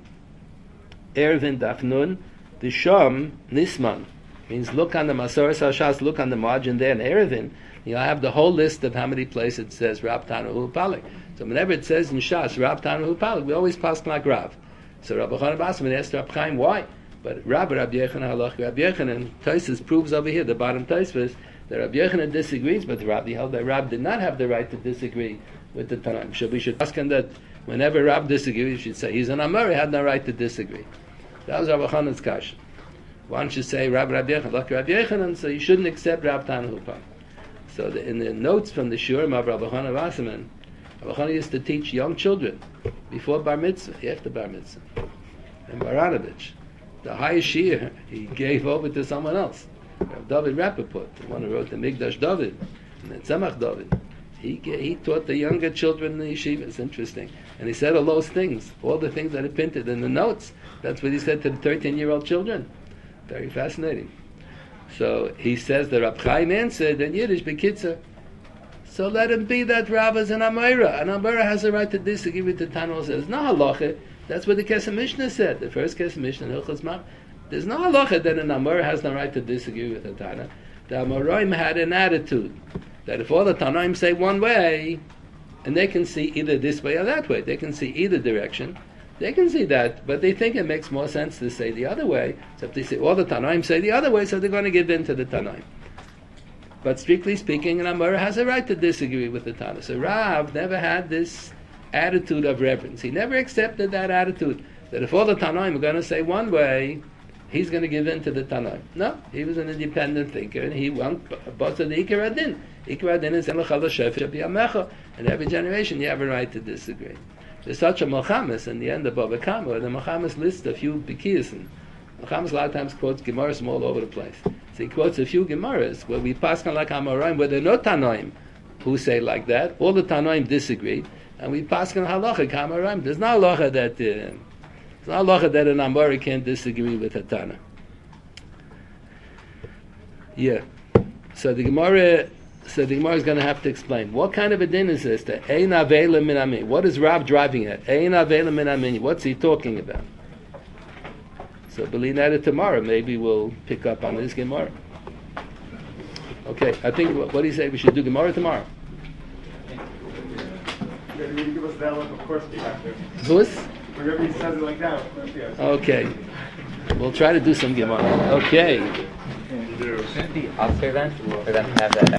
Ervin Dafnun, Visham Nisman. Means look on the Masoras HaShas, look on the margin there in Erevin, you'll have the whole list of how many places it says Rab Tanu Hupalik. So whenever it says in Shas Rab Tanu Hupalik, we always pass like Rav. So Rabbi Chana Wasserman asked Rab Chaim why, but Rabbi Yechanan halach Rabbi Yechanan. Taisus proves over here the bottom Taisus that Rabbi Yechanan disagrees with Rab. He held that Rab did not have the right to disagree with the Tanaim. So we should ask him that whenever Rab disagrees, we should say he's an Amar, he had no right to disagree. That was Rabbi Chanan's kasha. Why don't you say Rabbi Yechanan, like Rabbi Yechanan, so you shouldn't accept Rab Tanu Hupal. So in the notes from the Shurim of Rabbi Chana Wasserman, Rabbi Chana used to teach young children before Bar Mitzvah, after Bar Mitzvah. And Baranovich, the highest shiur, he gave over to someone else. Rabbi David Rappaport, the one who wrote the Migdash David, and then Tzemach David. He taught the younger children in the yeshiva. It's interesting. And he said all those things, all the things that he printed in the notes. That's what he said to the 13-year-old children. Very fascinating. So he says that Rab Chaim answered in Yiddish, Bekitzer. So let him be that Rav is an Amira. An Amira has a right to disagree with the Tanu. Says, no halacha. That's what the Kesef Mishnah said. The first Kesef Mishnah in Hilchos Mam. There's no halacha that an Amor has no right to disagree with a Tana. The Amoraim had an attitude that if all the Tanaim say one way, and they can see either this way or that way, they can see either direction, they can see that, but they think it makes more sense to say the other way. So if they say all the Tanaim say the other way, so they're going to give in to the Tanaim. But strictly speaking, an Amora has a right to disagree with the Tana. So Rav never had this attitude of reverence. He never accepted that attitude that if all the Tanaim are going to say one way, he's going to give in to the Tanaim. No, he was an independent thinker, and he went but to the Ikar Adin. Ikar Adin is in every generation you have a right to disagree. There's such a Melchames in the end of Bava Kama. The Melchames lists a few Bekiyasin. Melchames a lot of times quotes Gemaras from all over the place. So he quotes a few Gemaras where we pass on like Amoraim, where there are no Tanaim who say like that. All the Tanaim disagree, and we pass on halacha Amoraim. There's no halacha that an Amora can't disagree with a Tana. Yeah. So the Gemara is going to have to explain what kind of a din is this? Ein avela min amin. What is Rav driving at? Ein avela min amin. What's he talking about? So believe at it tomorrow. Maybe we'll pick up on this Gemara. Okay, I think what do you say? We should do Gemara tomorrow. Yeah, you give us that one, of course we have to. Who's? Whenever he says it like that, of course we have to. Okay. We'll try to do some Gemara. Okay. Shouldn't it be Oscar then for them to have that